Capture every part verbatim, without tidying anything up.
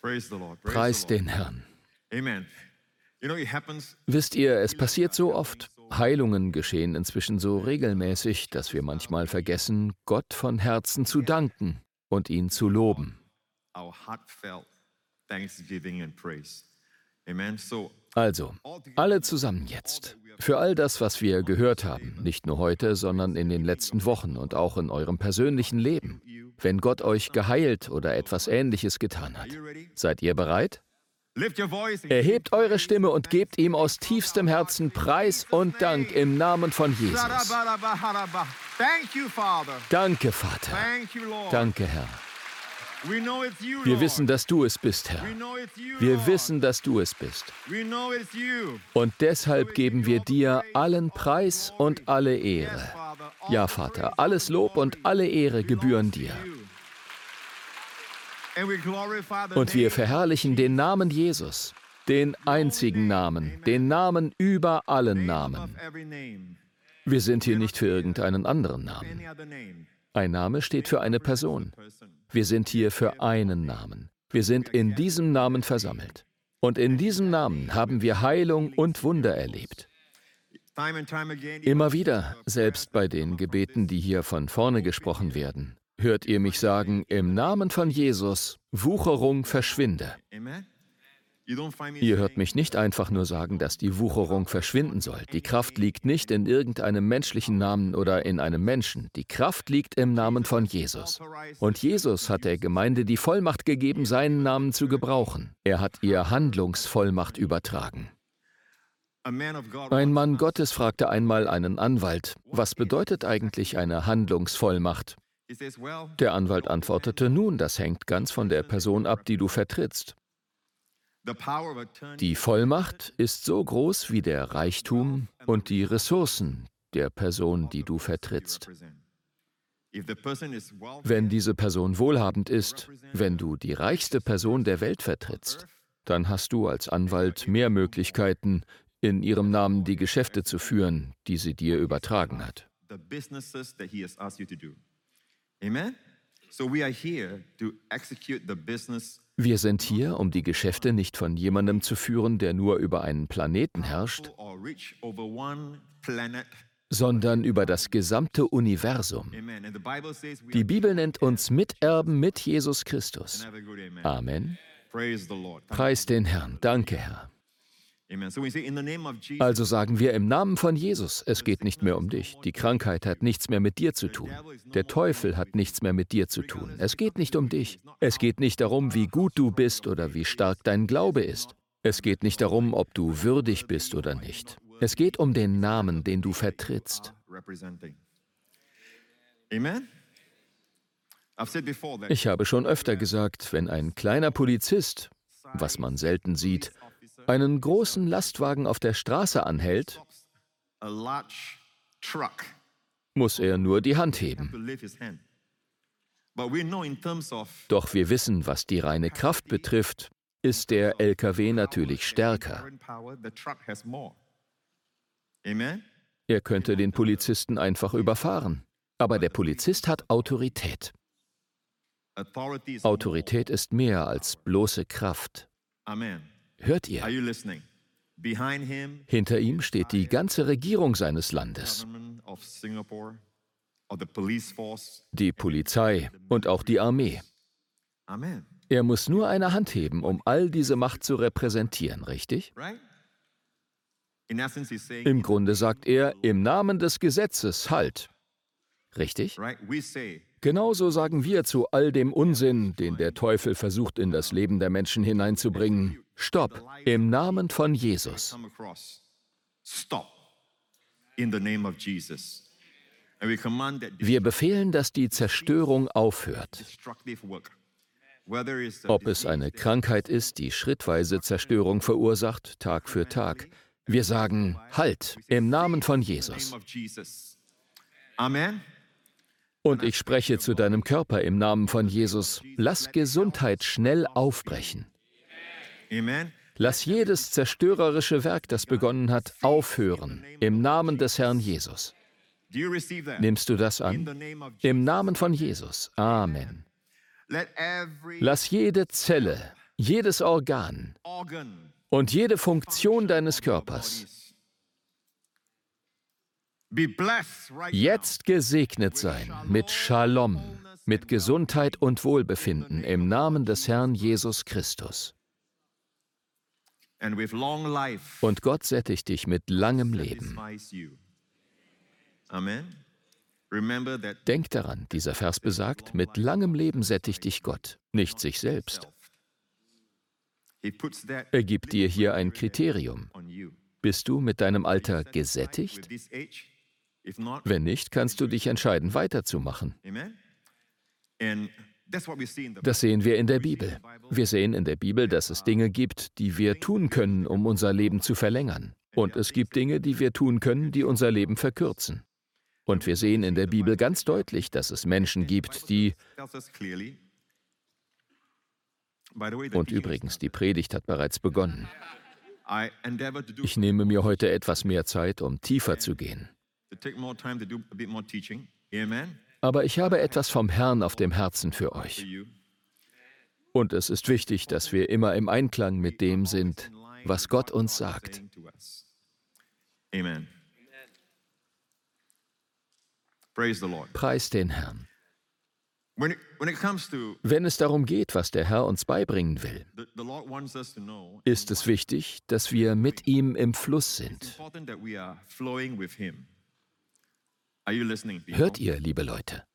Preist den Herrn. Amen. You know, it happens. Wisst ihr, es passiert so oft. Heilungen geschehen inzwischen so regelmäßig, dass wir manchmal vergessen, Gott von Herzen zu danken und ihn zu loben. Our heartfelt thanksgiving and praise. Amen. So, Also, alle zusammen jetzt. Für all das, was wir gehört haben, nicht nur heute, sondern in den letzten Wochen und auch in eurem persönlichen Leben. Wenn Gott euch geheilt oder etwas Ähnliches getan hat. Seid ihr bereit? lift your voice and Erhebt eure Stimme und gebt ihm aus tiefstem Herzen Preis und Dank im Namen von Jesus. Thank you, Father. Danke, Vater. Thank you, Lord. Danke, Herr. We know it's you, Wir Lord. wissen, dass du es bist, Herr. We know it's you, Wir Lord. wissen, dass du es bist. We know it's you. Und deshalb geben wir dir allen Preis und alle Ehre. Ja, Vater, alles Lob und alle Ehre gebühren dir. And we glorify the Und wir name verherrlichen den Namen Jesus, den einzigen Namen, den Namen über allen Namen. of every name. Wir sind hier nicht für irgendeinen anderen Namen. Any other name. Ein Name steht für eine Person. Wir sind hier für einen Namen. Wir sind in diesem Namen versammelt. Und in diesem Namen haben wir Heilung und Wunder erlebt. Time and time again. Immer wieder, selbst bei den Gebeten, die hier von vorne gesprochen werden, hört ihr mich sagen, im Namen von Jesus, Wucherung verschwinde. Amen. You don't find me Ihr hört saying, mich nicht einfach nur sagen, dass die Wucherung verschwinden soll. Die Kraft liegt nicht in irgendeinem menschlichen Namen oder in einem Menschen. Die Kraft liegt im Namen von Jesus. Und Jesus hat der Gemeinde die Vollmacht gegeben, seinen Namen zu gebrauchen. Er hat ihr Handlungsvollmacht übertragen. a man of God. Ein Mann Gottes fragte einmal einen Anwalt, was bedeutet eigentlich eine Handlungsvollmacht? He says, well, Der Anwalt antwortete, nun, das hängt ganz von der Person ab, die du vertrittst. the power of attorney. Die Vollmacht ist so groß wie der Reichtum und die Ressourcen der Person, die du vertrittst. represent. If the person is wealthy, Wenn diese Person wohlhabend ist, wenn du die reichste Person der Welt vertrittst, dann hast du als Anwalt mehr Möglichkeiten, in ihrem Namen die Geschäfte zu führen, die sie dir übertragen hat. the businesses that he has asked you to do. Amen. So we are here to execute the business Wir sind hier, um die Geschäfte nicht von jemandem zu führen, der nur über einen Planeten herrscht, or rich over one planet. sondern über das gesamte Universum. Amen. And the Bible says we Die Bibel nennt uns Miterben mit Jesus Christus. have a good amen. Amen. Praise the Lord. Preis den Herrn. Danke, Herr. Amen. So we say in the name of Jesus. Also sagen wir im Namen von Jesus, es geht nicht mehr um dich. Die Krankheit hat nichts mehr mit dir zu tun. Der Teufel hat nichts mehr mit dir zu tun. Es geht nicht um dich. Es geht nicht darum, wie gut du bist oder wie stark dein Glaube ist. Es geht nicht darum, ob du würdig bist oder nicht. Es geht um den Namen, den du vertrittst. representing. Amen. I've said before that Ich habe schon öfter gesagt, wenn ein kleiner Polizist, was man selten sieht, einen großen Lastwagen auf der Straße anhält, a large truck muss er nur die Hand heben. to lift his hand. But we know in terms of Doch wir wissen, was die reine Kraft betrifft, ist der L K W natürlich stärker. current power, the truck has more. Amen. Er könnte den Polizisten einfach überfahren. Aber der Polizist hat Autorität. Authority is Autorität ist mehr als bloße Kraft. Amen. Hört Are ihr? you listening? Behind him, Hinter ihm steht die ganze Regierung seines Landes, government of Singapore, or the police force. die Polizei und auch die Armee. Amen. Er muss nur eine Hand heben, um all diese Macht zu repräsentieren, richtig? Right? In essence, he's saying, Im Grunde sagt er, im Namen des Gesetzes, halt. Richtig? right? We say, Genauso sagen wir zu all dem Unsinn, den der Teufel versucht, in das Leben der Menschen hineinzubringen, stopp, im Namen von Jesus. come across. Stop. In the name of Jesus. And we command that Wir befehlen, dass die Zerstörung aufhört. destructive work. Whether it's a Ob es eine Krankheit ist, die schrittweise Zerstörung verursacht, Tag für Tag. Wir sagen, halt, im Namen von Jesus. name of Jesus. Amen. Und ich spreche zu deinem Körper im Namen von Jesus. Lass Gesundheit schnell aufbrechen. Amen. Lass jedes zerstörerische Werk, das begonnen hat, aufhören. Im Namen des Herrn Jesus. Do you receive that? Nimmst du das In the an? name of Jesus. Im Namen von Jesus. Amen. Let every Lass jede Zelle, jedes Organ und jede Funktion deines Körpers jetzt gesegnet sein mit Shalom, mit Gesundheit und Wohlbefinden im Namen des Herrn Jesus Christus. Und Gott sättigt dich mit langem Leben. Denk daran, dieser Vers besagt, mit langem Leben sättigt dich Gott, nicht sich selbst. Er gibt dir hier ein Kriterium. Bist du mit deinem Alter gesättigt? Wenn nicht, kannst du dich entscheiden, weiterzumachen. Das sehen wir in der Bibel. Wir sehen in der Bibel, dass es Dinge gibt, die wir tun können, um unser Leben zu verlängern. Und es gibt Dinge, die wir tun können, die unser Leben verkürzen. Und wir sehen in der Bibel ganz deutlich, dass es Menschen gibt, die... Und übrigens, die Predigt hat bereits begonnen. Ich nehme mir heute etwas mehr Zeit, um tiefer zu gehen. Aber ich habe etwas vom Herrn auf dem Herzen für euch. Und es ist wichtig, dass wir immer im Einklang mit dem sind, was Gott uns sagt. Amen. Preis den Herrn. Wenn es darum geht, was der Herr uns beibringen will, ist es wichtig, dass wir mit ihm im Fluss sind. Hört ihr, liebe Leute?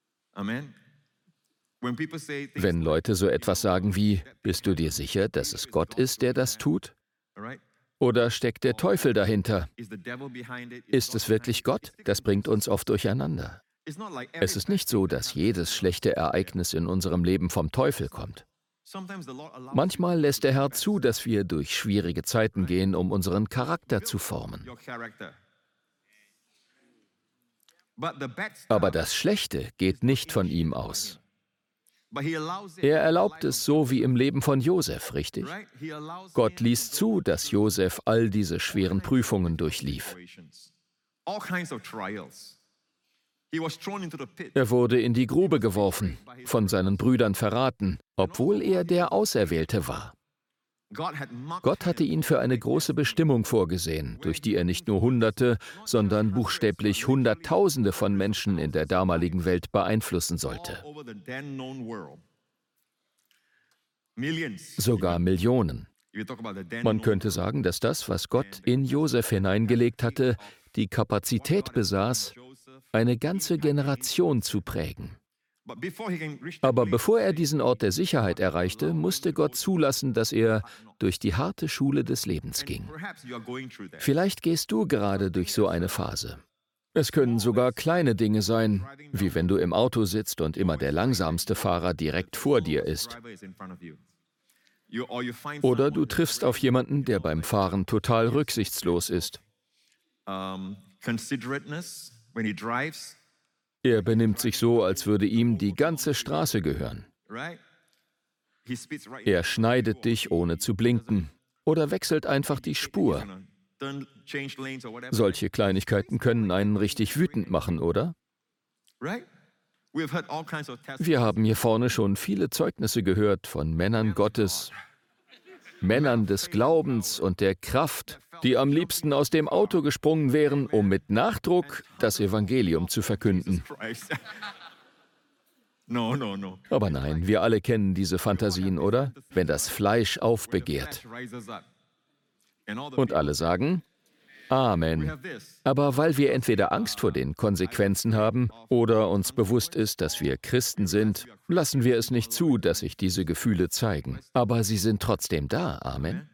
Wenn Leute so etwas sagen wie, bist du dir sicher, dass es Gott ist, der das tut? Oder steckt der Teufel dahinter? Ist es wirklich Gott? Das bringt uns oft durcheinander. Es ist nicht so, dass jedes schlechte Ereignis in unserem Leben vom Teufel kommt. Manchmal lässt der Herr zu, dass wir durch schwierige Zeiten gehen, um unseren Charakter zu formen. Aber das Schlechte geht nicht von ihm aus. Er erlaubt es so wie im Leben von Josef, richtig? Gott ließ zu, dass Josef all diese schweren Prüfungen durchlief. Er wurde in die Grube geworfen, von seinen Brüdern verraten, obwohl er der Auserwählte war. Gott hatte ihn für eine große Bestimmung vorgesehen, durch die er nicht nur Hunderte, sondern buchstäblich Hunderttausende von Menschen in der damaligen Welt beeinflussen sollte. Sogar Millionen. Man könnte sagen, dass das, was Gott in Josef hineingelegt hatte, die Kapazität besaß, eine ganze Generation zu prägen. Aber bevor er diesen Ort der Sicherheit erreichte, musste Gott zulassen, dass er durch die harte Schule des Lebens ging. Vielleicht gehst du gerade durch so eine Phase. Es können sogar kleine Dinge sein, wie wenn du im Auto sitzt und immer der langsamste Fahrer direkt vor dir ist. Oder du triffst auf jemanden, der beim Fahren total rücksichtslos ist. Er benimmt sich so, als würde ihm die ganze Straße gehören. Er schneidet dich, ohne zu blinken, oder wechselt einfach die Spur. Solche Kleinigkeiten können einen richtig wütend machen, oder? Wir haben hier vorne schon viele Zeugnisse gehört von Männern Gottes, Männern des Glaubens und der Kraft, die am liebsten aus dem Auto gesprungen wären, um mit Nachdruck das Evangelium zu verkünden. Aber nein, wir alle kennen diese Fantasien, oder? Wenn das Fleisch aufbegehrt. Und alle sagen, Amen. Aber weil wir entweder Angst vor den Konsequenzen haben oder uns bewusst ist, dass wir Christen sind, lassen wir es nicht zu, dass sich diese Gefühle zeigen. Aber sie sind trotzdem da. Amen.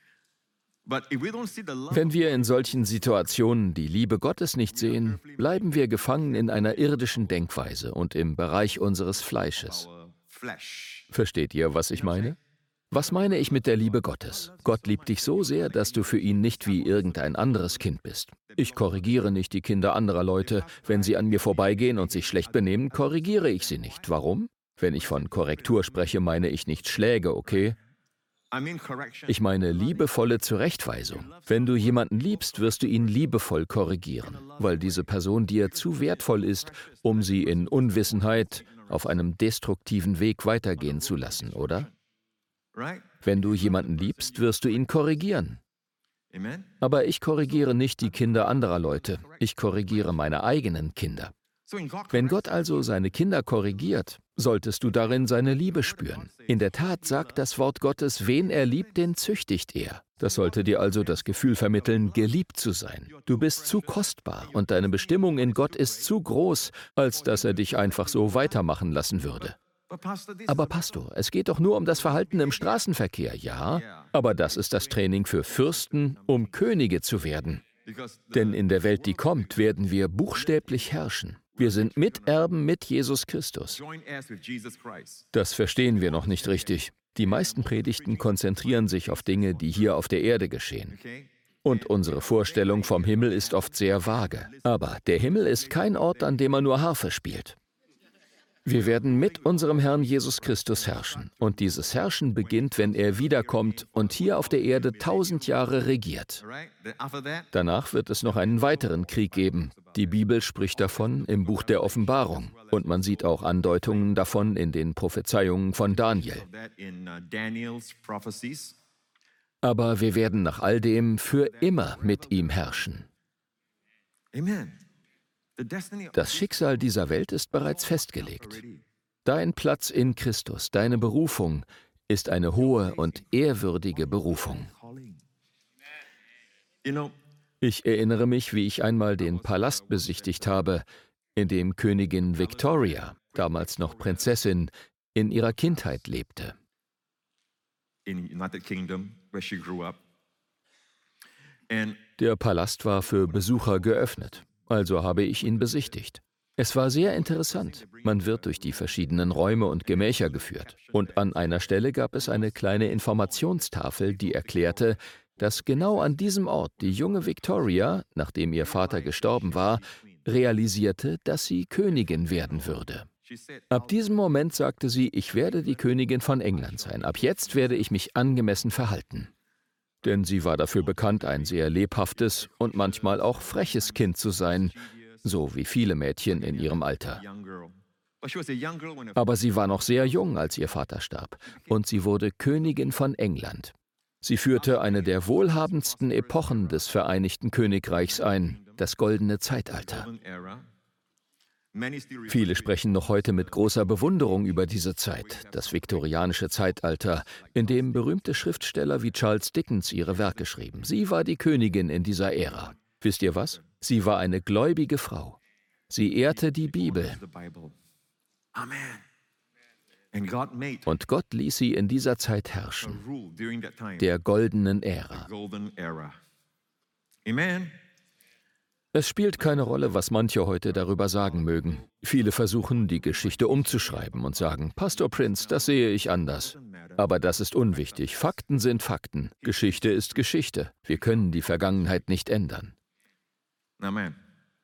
Wenn wir in solchen Situationen die Liebe Gottes nicht sehen, bleiben wir gefangen in einer irdischen Denkweise und im Bereich unseres Fleisches. Versteht ihr, was ich meine? Was meine ich mit der Liebe Gottes? Gott liebt dich so sehr, dass du für ihn nicht wie irgendein anderes Kind bist. Ich korrigiere nicht die Kinder anderer Leute. Wenn sie an mir vorbeigehen und sich schlecht benehmen, korrigiere ich sie nicht. Warum? Wenn ich von Korrektur spreche, meine ich nicht Schläge, okay? Ich meine liebevolle Zurechtweisung. Wenn du jemanden liebst, wirst du ihn liebevoll korrigieren, weil diese Person dir zu wertvoll ist, um sie in Unwissenheit auf einem destruktiven Weg weitergehen zu lassen, oder? Wenn du jemanden liebst, wirst du ihn korrigieren. Amen. Aber ich korrigiere nicht die Kinder anderer Leute. Ich korrigiere meine eigenen Kinder. So when God Wenn corrects Gott also seine Kinder korrigiert, solltest du darin seine Liebe spüren. In der Tat sagt das Wort Gottes, wen er liebt, den züchtigt er. Das sollte dir also das Gefühl vermitteln, geliebt zu sein. Du bist zu kostbar und deine Bestimmung in Gott ist zu groß, als dass er dich einfach so weitermachen lassen würde. But Pastor, this Aber Pastor, es geht doch nur um das Verhalten im Straßenverkehr, ja? Aber das ist das Training für Fürsten, um Könige zu werden. because the Denn in der Welt, die kommt, werden wir buchstäblich herrschen. Wir sind Miterben mit Jesus Christus. joint heirs with Jesus Christ. Das verstehen wir noch nicht richtig. Die meisten Predigten konzentrieren sich auf Dinge, die hier auf der Erde geschehen. Okay? Und unsere Vorstellung vom Himmel ist oft sehr vage. Aber der Himmel ist kein Ort, an dem man nur Harfe spielt. Wir werden mit unserem Herrn Jesus Christus herrschen. Und dieses Herrschen beginnt, wenn er wiederkommt und hier auf der Erde tausend Jahre regiert. All right? Then after that, Danach wird es noch einen weiteren Krieg geben. Die Bibel spricht davon im Buch der Offenbarung. Und man sieht auch Andeutungen davon in den Prophezeiungen von Daniel. of that in uh, Daniel's prophecies. Aber wir werden nach all dem für immer mit ihm herrschen. Amen. The destiny of Das Schicksal dieser Welt ist bereits festgelegt. already. Dein Platz in Christus, deine Berufung, ist eine hohe und ehrwürdige Berufung. Calling. You know, Ich erinnere mich, wie ich einmal den Palast besichtigt habe, in dem Königin Victoria, damals noch Prinzessin, in ihrer Kindheit lebte. in United Kingdom, where she grew up. And Der Palast war für Besucher geöffnet, also habe ich ihn besichtigt. Es war sehr interessant. Man wird durch die verschiedenen Räume und Gemächer geführt. Und an einer Stelle gab es eine kleine Informationstafel, die erklärte, dass genau an diesem Ort die junge Victoria, nachdem ihr Vater gestorben war, realisierte, dass sie Königin werden würde. she said, Ab diesem Moment sagte sie, ich werde die Königin von England sein. Ab jetzt werde ich mich angemessen verhalten. Denn sie war dafür bekannt, ein sehr lebhaftes und manchmal auch freches Kind zu sein, so wie viele Mädchen in ihrem Alter. young girl. But she was a young girl when her Aber sie war noch sehr jung, als ihr Vater starb, und sie wurde Königin von England. Sie führte eine der wohlhabendsten Epochen des Vereinigten Königreichs ein, das goldene Zeitalter. golden era. Many still refer Viele sprechen noch heute mit großer Bewunderung über diese Zeit, das viktorianische Zeitalter, in dem berühmte Schriftsteller wie Charles Dickens ihre Werke schrieben. Sie war die Königin in dieser Ära. Wisst ihr was? Sie war eine gläubige Frau. Sie ehrte die Bibel the Bible. Amen. And God made und Gott ließ sie in dieser Zeit a herrschen, rule during that time, der goldenen Ära. golden era. Amen. Es spielt keine Rolle, was manche heute darüber sagen mögen. Viele versuchen, die Geschichte umzuschreiben und sagen, Pastor Prince, das sehe ich anders. Aber das ist unwichtig. Fakten sind Fakten. Geschichte ist Geschichte. Wir können die Vergangenheit nicht ändern. Amen.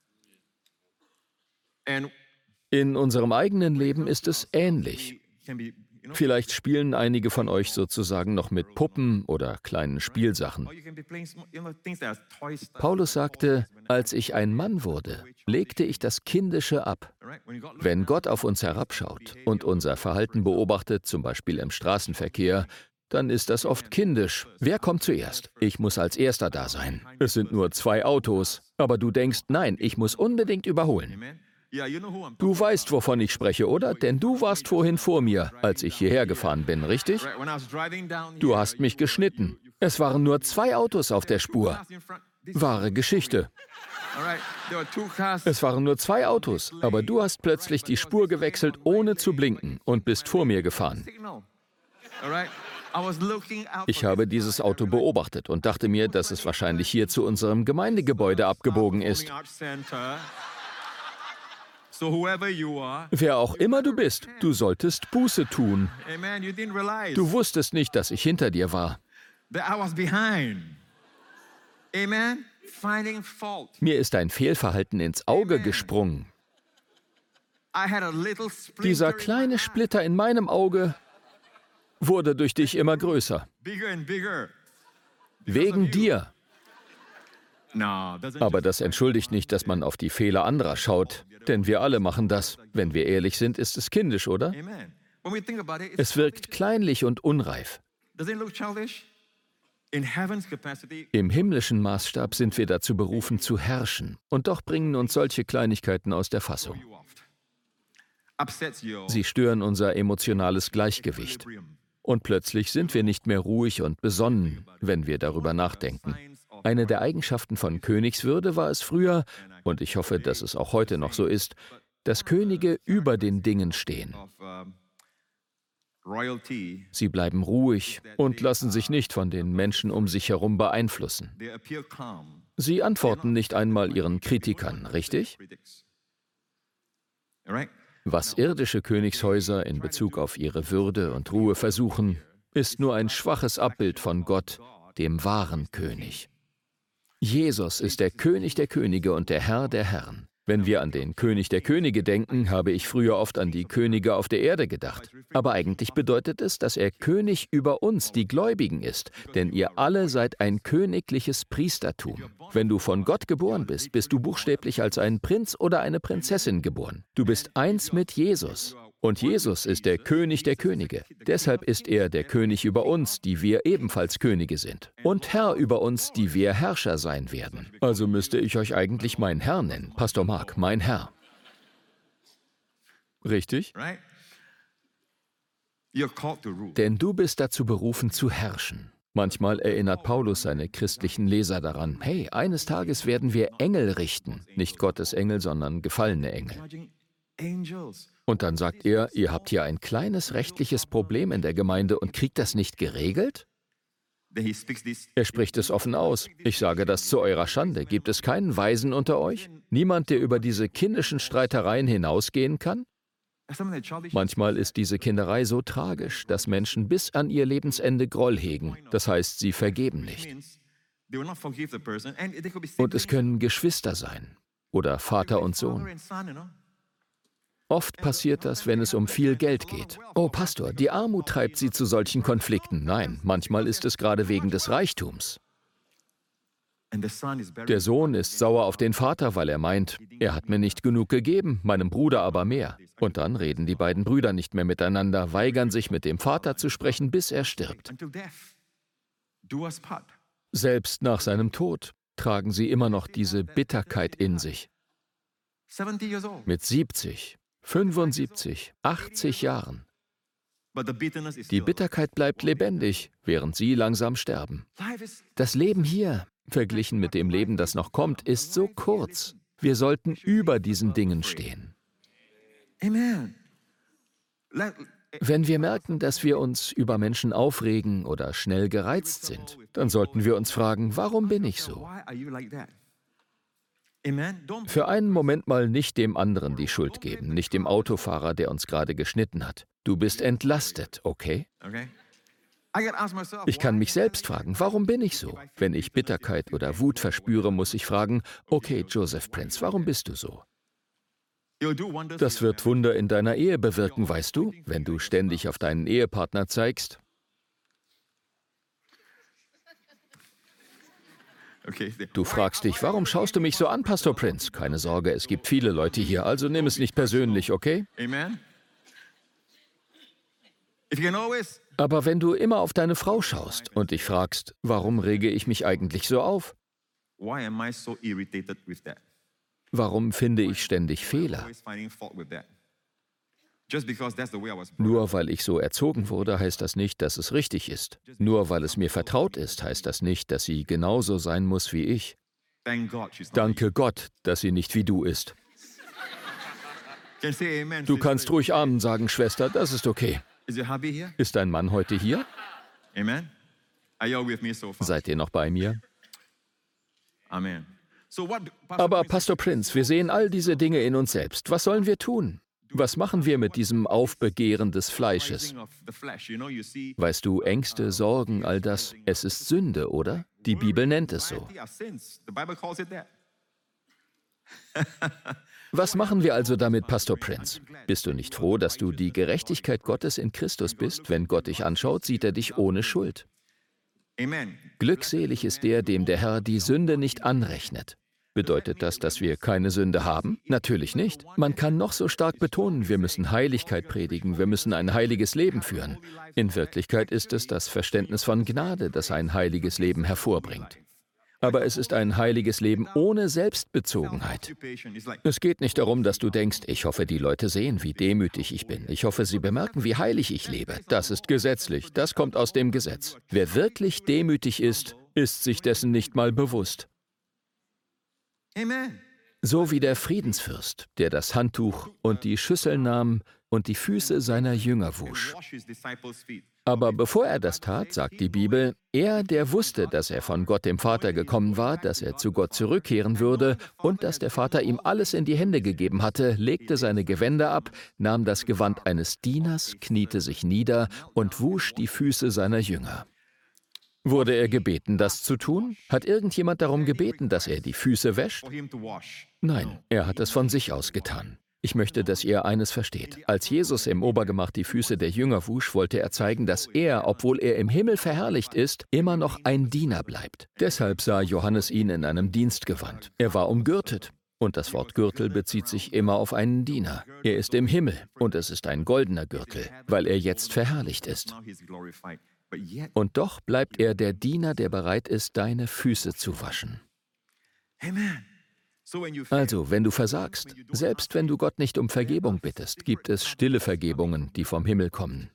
And In unserem eigenen Leben ist es ähnlich. can be, you know, Vielleicht spielen einige von euch sozusagen noch mit Puppen oder kleinen Spielsachen. or you can be playing small, you know, things that are toy stuff. Paulus sagte, als ich ein Mann wurde, legte ich das Kindische ab. All right? When God looks Wenn Gott auf uns herabschaut und unser Verhalten beobachtet, zum Beispiel im Straßenverkehr, dann ist das oft kindisch. Wer kommt zuerst? Ich muss als Erster da sein. Es sind nur zwei Autos. Aber du denkst, nein, ich muss unbedingt überholen. Amen. Yeah, you know who I'm Du weißt, wovon ich spreche, oder? Denn du warst vorhin vor mir, als ich hierher gefahren bin, richtig? right when I was driving down Du here, hast mich geschnitten. Es waren nur zwei Autos auf der Spur. cars in front. This, Wahre Geschichte. all right, there were two cars. Es waren nur zwei Autos, aber du hast plötzlich die Spur gewechselt, ohne zu blinken und bist vor mir gefahren. Signal. All right. I was looking out Ich for habe this dieses car. Auto beobachtet und dachte mir, dass es wahrscheinlich hier zu unserem Gemeindegebäude abgebogen ist. Performing Arts Center. So whoever you are, Wer auch immer du bist, du solltest Buße tun. amen, you didn't realize Du wusstest nicht, dass ich hinter dir war. that I was behind. Amen. Finding fault. Mir ist ein Fehlverhalten ins Auge gesprungen. I had a little splinter Dieser in my kleine eye. Splitter in meinem Auge wurde durch dich immer größer. Bigger and bigger. Wegen dir. No, doesn't Aber das entschuldigt nicht, dass man auf die Fehler anderer schaut. Denn wir alle machen das. Wenn wir ehrlich sind, ist es kindisch, oder? Amen. When we think about it, it's Es wirkt kleinlich und unreif. Doesn't it look childish? In heaven's capacity, Im himmlischen Maßstab sind wir dazu berufen, zu herrschen. Und doch bringen uns solche Kleinigkeiten aus der Fassung. you off. Upsets your Sie stören unser emotionales Gleichgewicht. equilibrium. Und plötzlich sind wir nicht mehr ruhig und besonnen, wenn wir darüber nachdenken. Eine der Eigenschaften von Königswürde war es früher, und ich hoffe, dass es auch heute noch so ist, dass Könige über den Dingen stehen. Of um, royalty, Sie bleiben ruhig und lassen sich nicht von den Menschen um sich herum beeinflussen. they appear calm. Sie antworten nicht einmal ihren Kritikern, richtig? Critics. Alright? Was irdische Königshäuser in Bezug auf ihre Würde und Ruhe versuchen, ist nur ein schwaches Abbild von Gott, dem wahren König. Jesus ist der König der Könige und der Herr der Herren. Wenn wir an den König der Könige denken, habe ich früher oft an die Könige auf der Erde gedacht. Aber eigentlich bedeutet es, dass er König über uns, die Gläubigen, ist, denn ihr alle seid ein königliches Priestertum. Wenn du von Gott geboren bist, bist du buchstäblich als ein Prinz oder eine Prinzessin geboren. Du bist eins mit Jesus. Und Jesus ist der König der Könige. Deshalb ist er der König über uns, die wir ebenfalls Könige sind. Und Herr über uns, die wir Herrscher sein werden. Also müsste ich euch eigentlich mein Herr nennen. Pastor Mark, mein Herr. Richtig? Right? You're called to rule. Denn du bist dazu berufen, zu herrschen. Manchmal erinnert Paulus seine christlichen Leser daran, hey, eines Tages werden wir Engel richten. Nicht Gottes Engel, sondern gefallene Engel. Judging angels. Und dann sagt er, ihr habt hier ein kleines rechtliches Problem in der Gemeinde und kriegt das nicht geregelt? Then he speaks this. Er spricht es offen aus. Ich sage das zu eurer Schande. Gibt es keinen Weisen unter euch? Niemand, der über diese kindischen Streitereien hinausgehen kann? Something that childish. Manchmal ist diese Kinderei so tragisch, dass Menschen bis an ihr Lebensende Groll hegen. Das heißt, sie vergeben nicht. means they will not forgive the person, and they could be Und es siblings, können Geschwister sein oder Vater und father Sohn. and son, you know. Oft passiert das, wenn es um viel Geld geht. Oh Pastor, die Armut treibt sie zu solchen Konflikten. Nein, manchmal ist es gerade wegen des Reichtums. And the son is buried. Der Sohn ist sauer auf den Vater, weil er meint, er hat mir nicht genug gegeben, meinem Bruder aber mehr. Und dann reden die beiden Brüder nicht mehr miteinander, weigern sich mit dem Vater zu sprechen, bis er stirbt. Until death do us part. Selbst nach seinem Tod tragen sie immer noch diese Bitterkeit in sich. seventy years old. Mit siebzig, fünfundsiebzig, achtzig Jahren. But the bitterness is Die still. Bitterkeit bleibt lebendig, während sie langsam sterben. Life is Das Leben hier, verglichen mit dem Leben, das noch kommt, ist so kurz. Wir sollten über diesen Dingen stehen. Amen. Let, Wenn wir merken, dass wir uns über Menschen aufregen oder schnell gereizt sind, dann sollten wir uns fragen, warum bin ich so? why are you like that? Amen. Don't Für einen Moment mal nicht dem anderen die Schuld geben, nicht dem Autofahrer, der uns gerade geschnitten hat. Du bist entlastet, okay? okay. I gotta ask myself. Ich kann mich selbst fragen, warum bin ich so? Wenn ich Bitterkeit oder Wut verspüre, muss ich fragen, okay, Joseph Prince, warum bist du so? You'll do wonders. Das wird Wunder in deiner Ehe bewirken, weißt du, wenn du ständig auf deinen Ehepartner zeigst. Okay. Du fragst dich, warum schaust du mich so an, Pastor Prince? Keine Sorge, es gibt viele Leute hier, also nimm es nicht persönlich, okay? Amen. If you can always Aber wenn du immer auf deine Frau schaust und dich fragst, warum rege ich mich eigentlich so auf? why am I so irritated with that? Warum finde ich ständig Fehler? Always finding fault with that. Just because that's the way I was brought up. Nur weil ich so erzogen wurde, heißt das nicht, dass es richtig ist. Nur weil es mir vertraut ist, heißt das nicht, dass sie genauso sein muss wie ich. Thank God she's not. Danke Gott, dass sie nicht wie du ist. Can say amen. Du sister. kannst ruhig Amen sagen, Schwester, das ist okay. Is your hubby here? Ist dein Mann heute hier? Amen. Are you all with me so far? Seid ihr noch bei mir? Amen. So what? Aber Pastor Prince, wir sehen all diese Dinge in uns selbst. Was sollen wir tun? Was machen wir mit diesem Aufbegehren des Fleisches? Of the flesh, you know, you see. Weißt du, Ängste, Sorgen, all das, es ist Sünde, oder? Die Bibel nennt es so. Anxiety are sins. The Bible calls it that. Was machen wir also damit, Pastor Prince? Bist du nicht froh, dass du die Gerechtigkeit Gottes in Christus bist? Wenn Gott dich anschaut, sieht er dich ohne Schuld. Amen. Glückselig ist der, dem der Herr die Sünde nicht anrechnet. Bedeutet das, dass wir keine Sünde haben? Natürlich nicht. Man kann noch so stark betonen, wir müssen Heiligkeit predigen, wir müssen ein heiliges Leben führen. In Wirklichkeit ist es das Verständnis von Gnade, das ein heiliges Leben hervorbringt. Aber es ist ein heiliges Leben ohne Selbstbezogenheit. Es geht nicht darum, dass du denkst, ich hoffe, die Leute sehen, wie demütig ich bin. Ich hoffe, sie bemerken, wie heilig ich lebe. Das ist gesetzlich, das kommt aus dem Gesetz. Wer wirklich demütig ist, ist sich dessen nicht mal bewusst. So wie der Friedensfürst, der das Handtuch und die Schüssel nahm und die Füße seiner Jünger wusch. Aber bevor er das tat, sagt die Bibel, er, der wusste, dass er von Gott dem Vater gekommen war, dass er zu Gott zurückkehren würde und dass der Vater ihm alles in die Hände gegeben hatte, legte seine Gewänder ab, nahm das Gewand eines Dieners, kniete sich nieder und wusch die Füße seiner Jünger. Wurde er gebeten, das zu tun? Hat irgendjemand darum gebeten, dass er die Füße wäscht? Nein, er hat es von sich aus getan. Ich möchte, dass ihr eines versteht. Als Jesus im Obergemach die Füße der Jünger wusch, wollte er zeigen, dass er, obwohl er im Himmel verherrlicht ist, immer noch ein Diener bleibt. Deshalb sah Johannes ihn in einem Dienstgewand. Er war umgürtet. Und das Wort Gürtel bezieht sich immer auf einen Diener. Er ist im Himmel und es ist ein goldener Gürtel, weil er jetzt verherrlicht ist. Und doch bleibt er der Diener, der bereit ist, deine Füße zu waschen. Also, wenn du versagst, selbst wenn du Gott nicht um Vergebung bittest, gibt es stille Vergebungen, die vom Himmel kommen.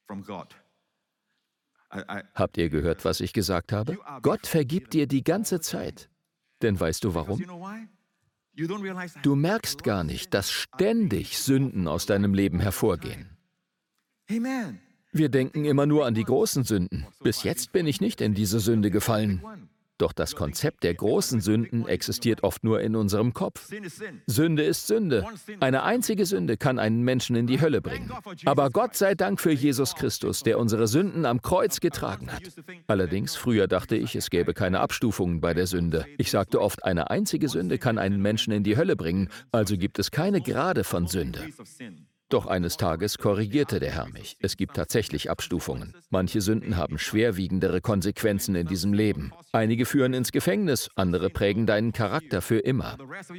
Habt ihr gehört, was ich gesagt habe? Gott vergibt dir die ganze Zeit. Denn weißt du warum? Du merkst gar nicht, dass ständig Sünden aus deinem Leben hervorgehen. Wir denken immer nur an die großen Sünden. Bis jetzt bin ich nicht in diese Sünde gefallen. Doch das Konzept der großen Sünden existiert oft nur in unserem Kopf. Sünde ist Sünde. Eine einzige Sünde kann einen Menschen in die Hölle bringen. Aber Gott sei Dank für Jesus Christus, der unsere Sünden am Kreuz getragen hat. Allerdings, früher dachte ich, es gäbe keine Abstufungen bei der Sünde. Ich sagte oft, eine einzige Sünde kann einen Menschen in die Hölle bringen, also gibt es keine Grade von Sünde. Doch eines Tages korrigierte der Herr mich. Es gibt tatsächlich Abstufungen. Manche Sünden haben schwerwiegendere Konsequenzen in diesem Leben. Einige führen ins Gefängnis, andere prägen deinen Charakter für immer.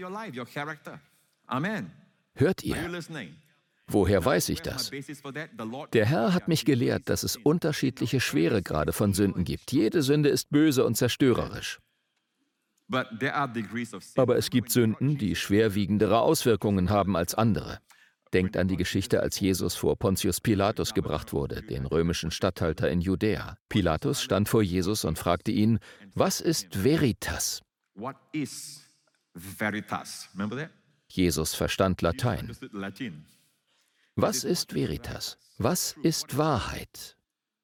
Hört ihr? Woher weiß ich das? Der Herr hat mich gelehrt, dass es unterschiedliche Schweregrade von Sünden gibt. Jede Sünde ist böse und zerstörerisch. Aber es gibt Sünden, die schwerwiegendere Auswirkungen haben als andere. Denkt an die Geschichte, als Jesus vor Pontius Pilatus gebracht wurde, den römischen Statthalter in Judäa. Pilatus stand vor Jesus und fragte ihn, was ist Veritas? Jesus verstand Latein. Was ist Veritas? Was ist Wahrheit?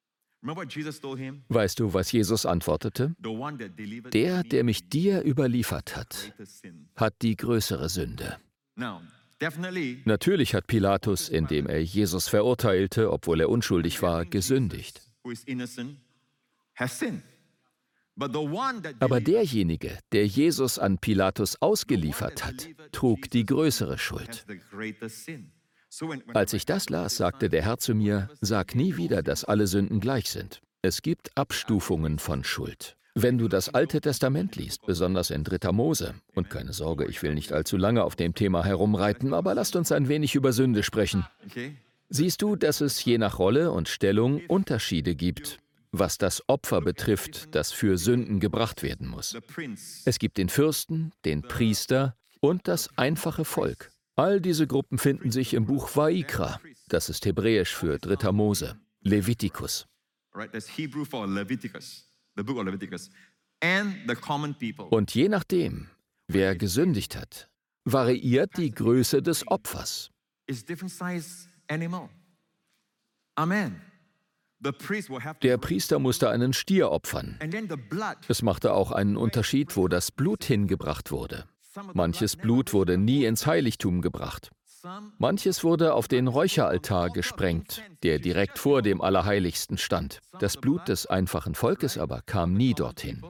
Weißt du, was Jesus antwortete? Der, der mich dir überliefert hat, hat die größere Sünde. Natürlich hat Pilatus, indem er Jesus verurteilte, obwohl er unschuldig war, gesündigt. Aber derjenige, der Jesus an Pilatus ausgeliefert hat, trug die größere Schuld. Als ich das las, sagte der Herr zu mir, sag nie wieder, dass alle Sünden gleich sind. Es gibt Abstufungen von Schuld. Wenn du das Alte Testament liest, besonders in dritter Mose, und keine Sorge, ich will nicht allzu lange auf dem Thema herumreiten, aber lasst uns ein wenig über Sünde sprechen, siehst du, dass es je nach Rolle und Stellung Unterschiede gibt, was das Opfer betrifft, das für Sünden gebracht werden muss. Es gibt den Fürsten, den Priester und das einfache Volk. All diese Gruppen finden sich im Buch Vaikra, das ist hebräisch für dritter Mose, Levitikus. Und je nachdem, wer gesündigt hat, variiert die Größe des Opfers. Der Priester musste einen Stier opfern. Es machte auch einen Unterschied, wo das Blut hingebracht wurde. Manches Blut wurde nie ins Heiligtum gebracht. Manches wurde auf den Räucheraltar gesprengt, der direkt vor dem Allerheiligsten stand. Das Blut des einfachen Volkes aber kam nie dorthin.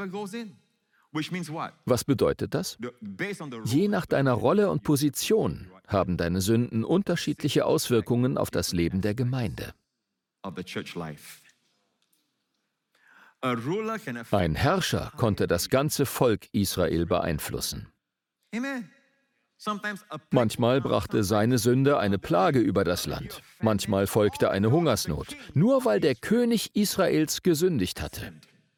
Was bedeutet das? Je nach deiner Rolle und Position haben deine Sünden unterschiedliche Auswirkungen auf das Leben der Gemeinde. A ruler can affect. Ein Herrscher konnte das ganze Volk Israel beeinflussen. Amen. Sometimes a plague Manchmal brachte seine Sünde eine Plage über das Land. Manchmal folgte eine Hungersnot, nur weil der König Israels gesündigt hatte.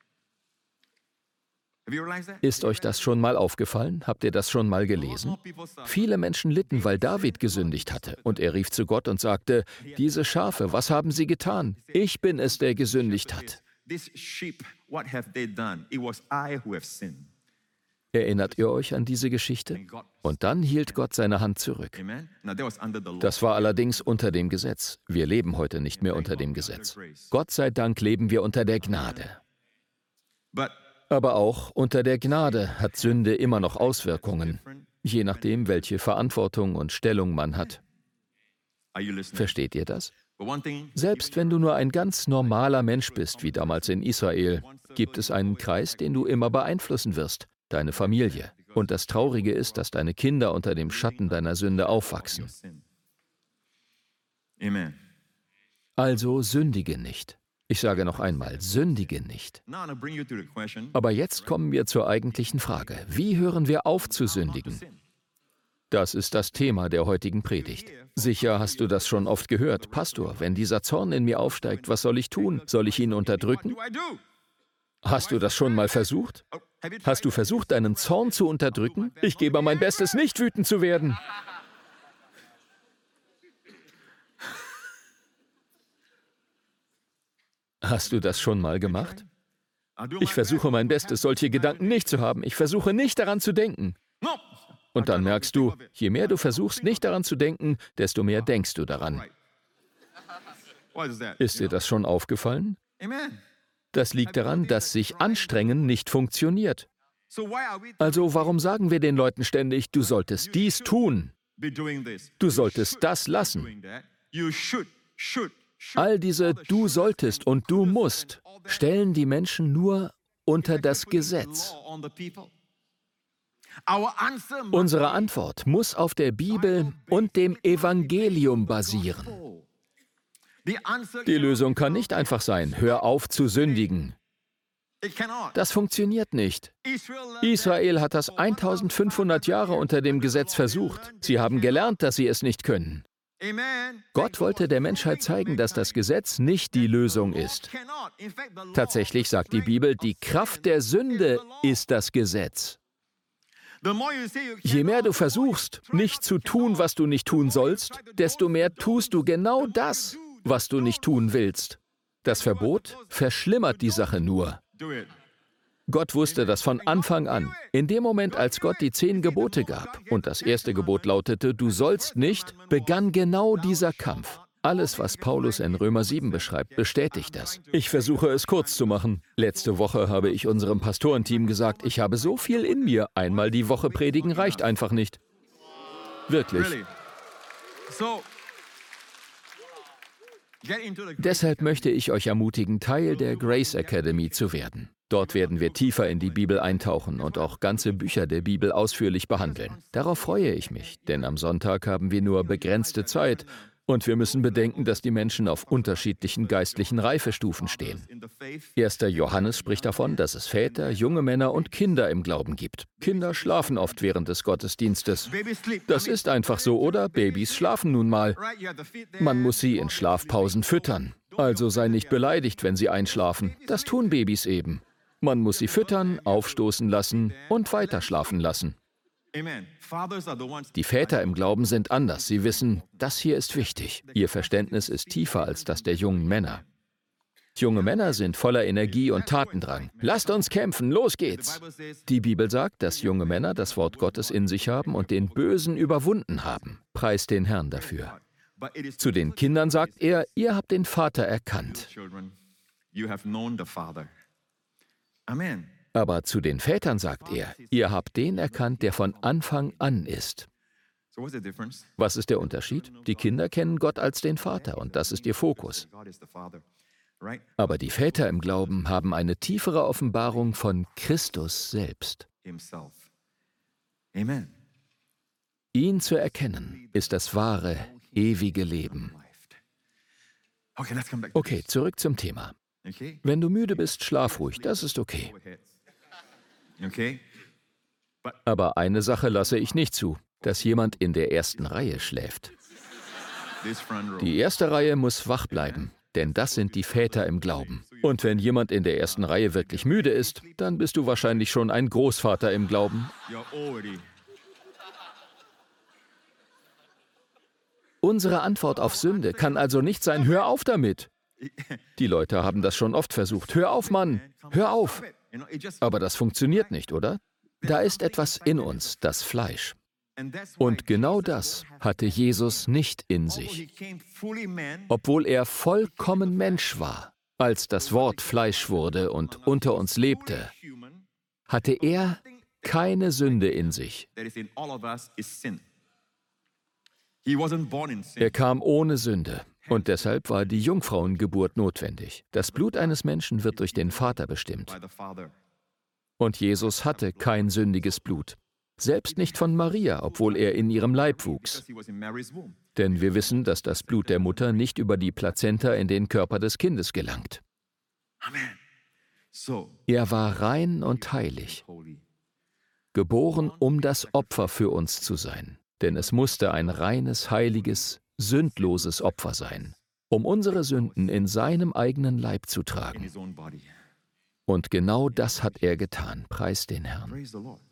Have you realized that? Ist euch das schon mal aufgefallen? Habt ihr das schon mal gelesen? Viele Menschen litten, weil David gesündigt hatte. Und er rief zu Gott und sagte, diese Schafe, was haben sie getan? Ich bin es, der gesündigt hat. This sheep, what have they done? It was I who have sinned. Erinnert ihr euch an diese Geschichte? Und dann hielt Gott seine Hand zurück. Amen. Now that was under the law. Das war allerdings unter dem Gesetz. Wir leben heute nicht mehr unter dem Gesetz. Gott sei Dank leben wir unter der Gnade. But Aber auch unter der Gnade hat Sünde immer noch Auswirkungen, je nachdem, welche Verantwortung und Stellung man hat. are you listening? Versteht ihr das? But one thing, Selbst wenn du nur ein ganz normaler Mensch bist, wie damals in Israel, gibt es einen Kreis, den du immer beeinflussen wirst, deine Familie. Und das Traurige ist, dass deine Kinder unter dem Schatten deiner Sünde aufwachsen. sin. Amen. Also sündige nicht. Ich sage noch einmal, sündige nicht. Now I'm gonna bring you to the question. Aber jetzt kommen wir zur eigentlichen Frage. Wie hören wir auf zu sündigen? Das ist das Thema der heutigen Predigt. Sicher hast du das schon oft gehört. Pastor, wenn dieser Zorn in mir aufsteigt, was soll ich tun? Soll ich ihn unterdrücken? What do I do? Hast du das schon mal versucht? Oh, have you Hast du versucht, deinen Zorn zu unterdrücken? Ich gebe mein Bestes, nicht wütend zu werden. Hast du das schon mal gemacht? I do Ich my versuche mein Bestes, solche Gedanken nicht zu haben. Ich versuche nicht daran zu denken. No. Und dann merkst du, je mehr du versuchst, nicht daran zu denken, desto mehr denkst du daran. What is that? Ist dir das schon aufgefallen? Amen. Das liegt daran, dass sich Anstrengen nicht funktioniert. So why are we Also warum sagen wir den Leuten ständig, du solltest dies tun, be doing this? du solltest das lassen? Doing that. You should, should, should. All diese du solltest und du musst stellen die Menschen nur unter das Gesetz. Law on the people. Our answer must Unsere Antwort muss auf der Bibel und dem Evangelium basieren. The answer Die Lösung kann nicht einfach sein, hör auf zu sündigen. it cannot. Das funktioniert nicht. Israel learned Israel hat das eintausendfünfhundert Jahre unter dem Gesetz versucht. Sie haben gelernt, dass sie es nicht können. that. Amen. Gott wollte der Menschheit zeigen, dass das Gesetz nicht die Lösung ist. Cannot. In fact, the law Tatsächlich sagt die Bibel, die Kraft der Sünde ist das Gesetz. The more you say you Je mehr du cannot, versuchst, nicht zu tun, was du nicht tun sollst, desto mehr tust du genau das, was du nicht tun willst. Das Verbot verschlimmert die Sache nur. do it. Gott wusste das von Anfang an. In dem Moment, als Gott die zehn Gebote gab und das erste Gebot lautete, du sollst nicht, begann genau dieser Kampf. Alles, was Paulus in Römer sieben beschreibt, bestätigt das. Ich versuche es kurz zu machen. Letzte Woche habe ich unserem Pastorenteam gesagt, ich habe so viel in mir, einmal die Woche predigen reicht einfach nicht. Wirklich. Really. So get into the Deshalb möchte ich euch ermutigen, Teil der Grace Academy zu werden. Dort werden wir tiefer in die Bibel eintauchen und auch ganze Bücher der Bibel ausführlich behandeln. Darauf freue ich mich, denn am Sonntag haben wir nur begrenzte Zeit und wir müssen bedenken, dass die Menschen auf unterschiedlichen geistlichen Reifestufen stehen. in the faith. Erster Johannes spricht davon, dass es Väter, junge Männer und Kinder im Glauben gibt. Kinder schlafen oft während des Gottesdienstes. Baby sleep. Das ist einfach so, oder? Babys schlafen nun mal. Right, you have to feed them. Man muss sie in Schlafpausen füttern. Also sei nicht beleidigt, wenn sie einschlafen. Das tun Babys eben. Man muss sie füttern, aufstoßen lassen und weiter schlafen lassen. Amen. Fathers are the ones. Die Väter im Glauben sind anders. Sie wissen, das hier ist wichtig. Ihr Verständnis ist tiefer als das der jungen Männer. Junge Männer sind voller Energie und Tatendrang. Lasst uns kämpfen, los geht's. Bible says, Die Bibel sagt, dass junge Männer das Wort Gottes in sich haben und den Bösen überwunden haben. Preist den Herrn dafür. but it is Zu den Kindern sagt er, ihr habt den Vater erkannt. children, you have known the Father. Amen. Aber zu den Vätern sagt er, ihr habt den erkannt, der von Anfang an ist. So what's the difference? Was ist der Unterschied? Die Kinder kennen Gott als den Vater und das ist ihr Fokus. God is the Father, right? Aber die Väter im Glauben haben eine tiefere Offenbarung von Christus selbst. Himself. Amen. Ihn zu erkennen, ist das wahre, ewige Leben. Okay, let's come back. to Okay, zurück zum Thema. Okay? Wenn du müde bist, schlaf ruhig, das ist okay. Okay? Aber eine Sache lasse ich nicht zu, dass jemand in der ersten Reihe schläft. This front row. Die erste Reihe muss wach bleiben, denn das sind die Väter im Glauben. Und wenn jemand in der ersten Reihe wirklich müde ist, dann bist du wahrscheinlich schon ein Großvater im Glauben. You're already. Unsere Antwort auf Sünde kann also nicht sein, hör auf damit. Die Leute haben das schon oft versucht. Hör auf, Mann, hör auf. You know, it just Aber das funktioniert nicht, oder? Da ist etwas in uns, das Fleisch. and that's why Und genau das hatte Jesus nicht in although he sich, came fully man, obwohl er vollkommen Mensch war. Als das Wort Fleisch wurde und unter uns lebte, human, hatte er keine Sünde in sich. that is in all of us is sin. He wasn't born in sin. Er kam ohne Sünde. Und deshalb war die Jungfrauengeburt notwendig. Das Blut eines Menschen wird durch den Vater bestimmt. By the Father. Und Jesus hatte kein sündiges Blut. Selbst nicht von Maria, obwohl er in ihrem Leib wuchs. Because he was in Mary's womb. Denn wir wissen, dass das Blut der Mutter nicht über die Plazenta in den Körper des Kindes gelangt. Amen. So, Er war rein und heilig, holy. geboren, um das Opfer für uns zu sein. Denn es musste ein reines, heiliges, sündloses Opfer sein, um unsere Sünden in seinem eigenen Leib zu In tragen. his own body. Und genau das hat er getan. Preis den Herrn. Praise the Lord.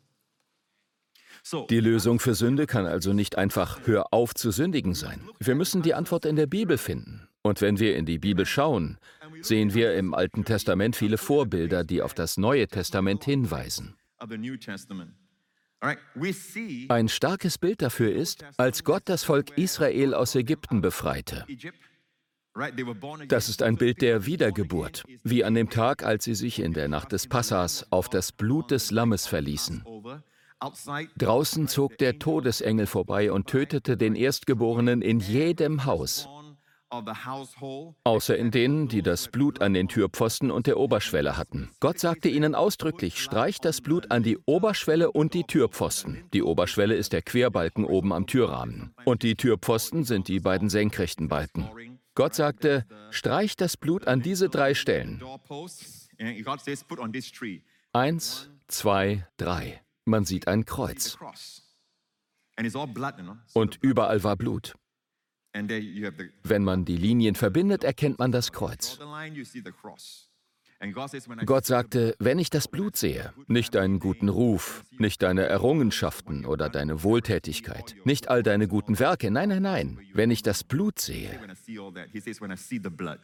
So, Die Lösung für Sünde kann also nicht einfach hör auf zu sündigen sein. Wir müssen die Antwort in der Bibel finden. Und wenn wir in die Bibel schauen, sehen wir im Alten Testament viele Vorbilder, die auf das Neue Testament hinweisen. of the New Testament. All right, we see Ein starkes Bild dafür ist, als Gott das Volk Israel aus Ägypten befreite. Egypt. Right, they were born again. Das ist ein Bild der Wiedergeburt, wie an dem Tag, als sie sich in der Nacht des Passas auf das Blut des Lammes verließen. Over. Outside, Draußen zog der Todesengel vorbei und tötete den Erstgeborenen in jedem Haus, born of the household. außer in denen, die das Blut an den Türpfosten und der Oberschwelle hatten. Gott sagte ihnen ausdrücklich, streicht das Blut an die Oberschwelle und die Türpfosten. Die Oberschwelle ist der Querbalken oben am Türrahmen. Und die Türpfosten sind die beiden senkrechten Balken. Gott sagte, streicht das Blut an diese drei Stellen. Doorposts. And God says, put on this tree. Eins, zwei, drei. Man sieht ein The Kreuz. cross. And it's all blood, you know. So Und überall war Blut. and there you have the Wenn man die Linien verbindet, erkennt man das Kreuz. the line, you see the cross. And God says, when I Gott sagte, wenn ich das Blut sehe, nicht deinen guten Ruf, nicht deine Errungenschaften oder deine Wohltätigkeit, nicht all deine guten Werke, nein, nein, nein, wenn ich das Blut sehe, when I see all that, he says, when I see the blood,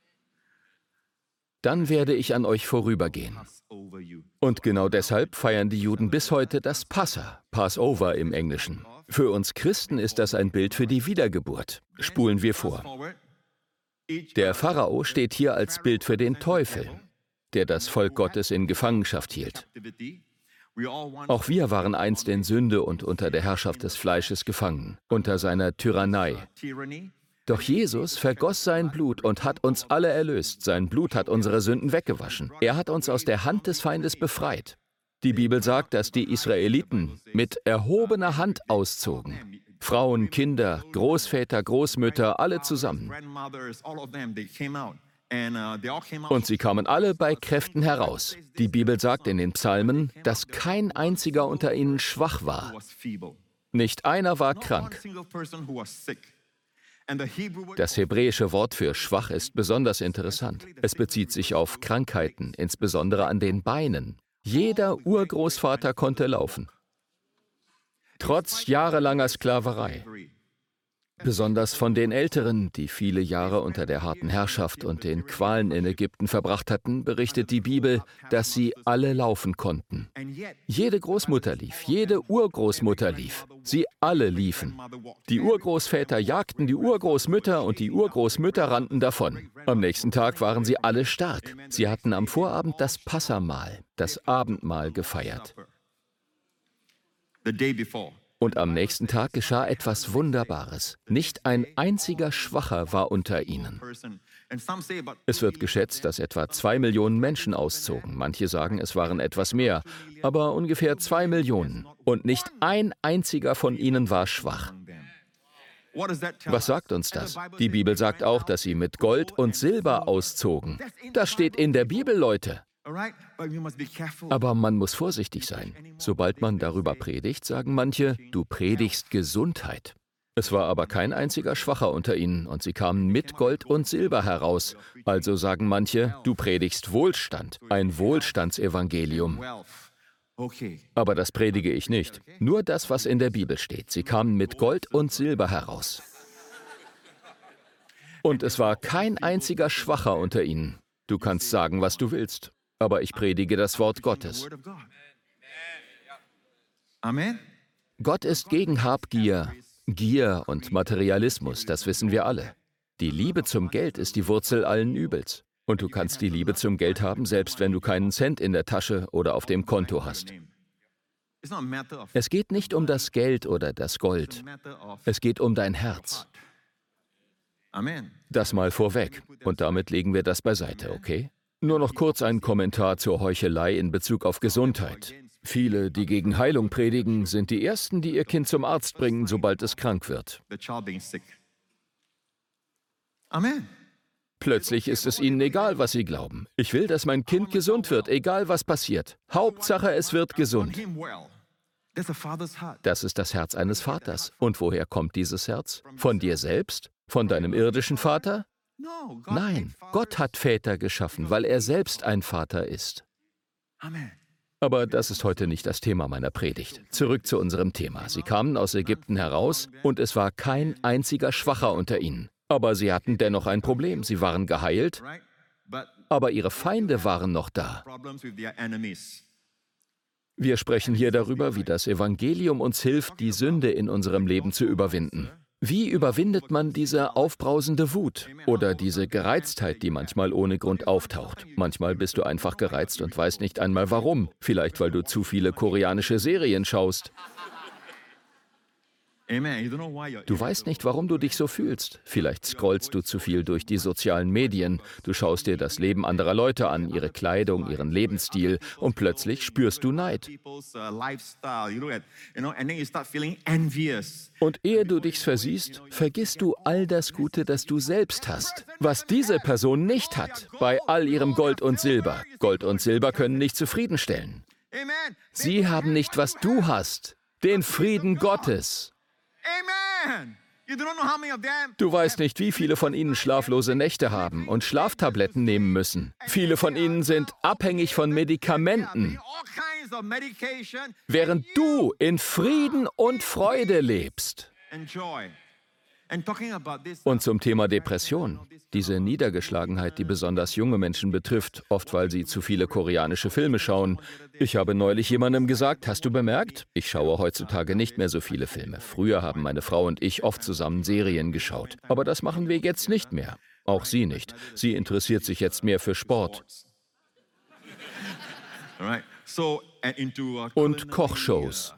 dann werde ich an euch vorübergehen. pass over you. Und genau deshalb feiern die Juden bis heute das Passa, Passover im Englischen. Für uns Christen ist das ein Bild für die Wiedergeburt. Spulen wir vor. Forward. Each Der Pharao steht hier als Bild für den Teufel, der das Volk Gottes in Gefangenschaft hielt. captivity. We all want Auch wir waren einst in Sünde und unter der Herrschaft des Fleisches gefangen, unter seiner Tyrannei. tyranny. Doch Jesus vergoss sein Blut und hat uns alle erlöst. Sein Blut hat unsere Sünden weggewaschen. Er hat uns aus der Hand des Feindes befreit. Die Bibel sagt, dass die Israeliten mit erhobener Hand auszogen. Frauen, Kinder, Großväter, Großmütter, alle zusammen. Grandmothers, all of them, they came out. And uh, they all came out. Und sie kamen alle bei Kräften heraus. Die Bibel sagt in den Psalmen, dass kein einziger unter ihnen schwach war. who was feeble. Nicht einer war Not one krank. single person who was sick. And the Hebrew word Das hebräische Wort für schwach ist besonders interessant. Es bezieht sich auf Krankheiten, insbesondere an den Beinen. Jeder Urgroßvater konnte laufen. Trotz jahrelanger Sklaverei. Besonders von den Älteren, die viele Jahre unter der harten Herrschaft und den Qualen in Ägypten verbracht hatten, berichtet die Bibel, dass sie alle laufen konnten. And yet, Jede Großmutter lief, jede Urgroßmutter lief. Sie alle liefen. Die Urgroßväter jagten die Urgroßmütter und die Urgroßmütter rannten davon. Am nächsten Tag waren sie alle stark. Sie hatten am Vorabend das Passamahl, das Abendmahl gefeiert. the day before, Und am nächsten Tag geschah etwas Wunderbares. Nicht ein einziger Schwacher war unter ihnen. person. And some say about Es wird geschätzt, dass etwa zwei Millionen Menschen auszogen. Manche sagen, es waren etwas mehr, aber ungefähr zwei Millionen. Und nicht ein einziger von ihnen war schwach. them. Was sagt uns das? Die Bibel sagt auch, dass sie mit Gold und Silber auszogen. Das steht in der Bibel, Leute. Aber man muss vorsichtig sein. Sobald man darüber predigt, sagen manche, du predigst Gesundheit. Es war aber kein einziger Schwacher unter ihnen und sie kamen mit Gold und Silber heraus. Also sagen manche, du predigst Wohlstand, ein Wohlstandsevangelium. Aber das predige ich nicht. Nur das, was in der Bibel steht. Sie kamen mit Gold und Silber heraus. Und es war kein einziger Schwacher unter ihnen. Du kannst sagen, was du willst, aber ich predige das Wort Gottes. Amen. Gott ist gegen Habgier, Gier und Materialismus, das wissen wir alle. Die Liebe zum Geld ist die Wurzel allen Übels. Und du kannst die Liebe zum Geld haben, selbst wenn du keinen Cent in der Tasche oder auf dem Konto hast. Es geht nicht um das Geld oder das Gold. Es geht um dein Herz. Das mal vorweg. Und damit legen wir das beiseite, okay? Nur noch kurz ein Kommentar zur Heuchelei in Bezug auf Gesundheit. Viele, die gegen Heilung predigen, sind die Ersten, die ihr Kind zum Arzt bringen, sobald es krank wird. Amen. Plötzlich ist es ihnen egal, was sie glauben. Ich will, dass mein Kind gesund wird, egal was passiert. Hauptsache, es wird gesund. Das ist das Herz eines Vaters. Und woher kommt dieses Herz? Von dir selbst? Von deinem irdischen Vater? Nein, Gott hat Väter geschaffen, weil er selbst ein Vater ist. Aber das ist heute nicht das Thema meiner Predigt. Zurück zu unserem Thema. Sie kamen aus Ägypten heraus und es war kein einziger Schwacher unter ihnen. Aber sie hatten dennoch ein Problem. Sie waren geheilt, aber ihre Feinde waren noch da. Wir sprechen hier darüber, wie das Evangelium uns hilft, die Sünde in unserem Leben zu überwinden. Wie überwindet man diese aufbrausende Wut oder diese Gereiztheit, die manchmal ohne Grund auftaucht? Manchmal bist du einfach gereizt und weißt nicht einmal warum. Vielleicht, weil du zu viele koreanische Serien schaust. Du weißt nicht, warum du dich so fühlst. Vielleicht scrollst du zu viel durch die sozialen Medien. Du schaust dir das Leben anderer Leute an, ihre Kleidung, ihren Lebensstil und plötzlich spürst du Neid. Und ehe du dich versiehst, vergisst du all das Gute, das du selbst hast. Was diese Person nicht hat, bei all ihrem Gold und Silber. Gold und Silber können nicht zufriedenstellen. Sie haben nicht, was du hast, den Frieden Gottes. Du weißt nicht, wie viele von ihnen schlaflose Nächte haben und Schlaftabletten nehmen müssen. Viele von ihnen sind abhängig von Medikamenten, während du in Frieden und Freude lebst. Und zum Thema Depression, diese Niedergeschlagenheit, die besonders junge Menschen betrifft, oft weil sie zu viele koreanische Filme schauen. Ich habe neulich jemandem gesagt, hast du bemerkt? Ich schaue heutzutage nicht mehr so viele Filme. Früher haben meine Frau und ich oft zusammen Serien geschaut. Aber das machen wir jetzt nicht mehr. Auch sie nicht. Sie interessiert sich jetzt mehr für Sport. Und Kochshows.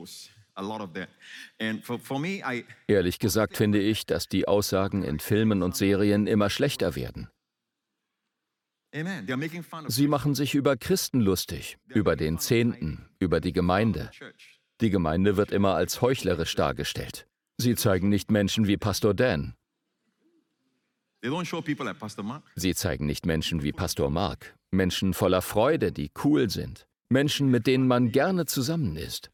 Ehrlich gesagt finde ich, dass die Aussagen in Filmen und Serien immer schlechter werden. Sie machen sich über Christen lustig, über den Zehnten, über die Gemeinde. Die Gemeinde wird immer als heuchlerisch dargestellt. Sie zeigen nicht Menschen wie Pastor Dan. Sie zeigen nicht Menschen wie Pastor Mark. Menschen voller Freude, die cool sind. Menschen, mit denen man gerne zusammen ist.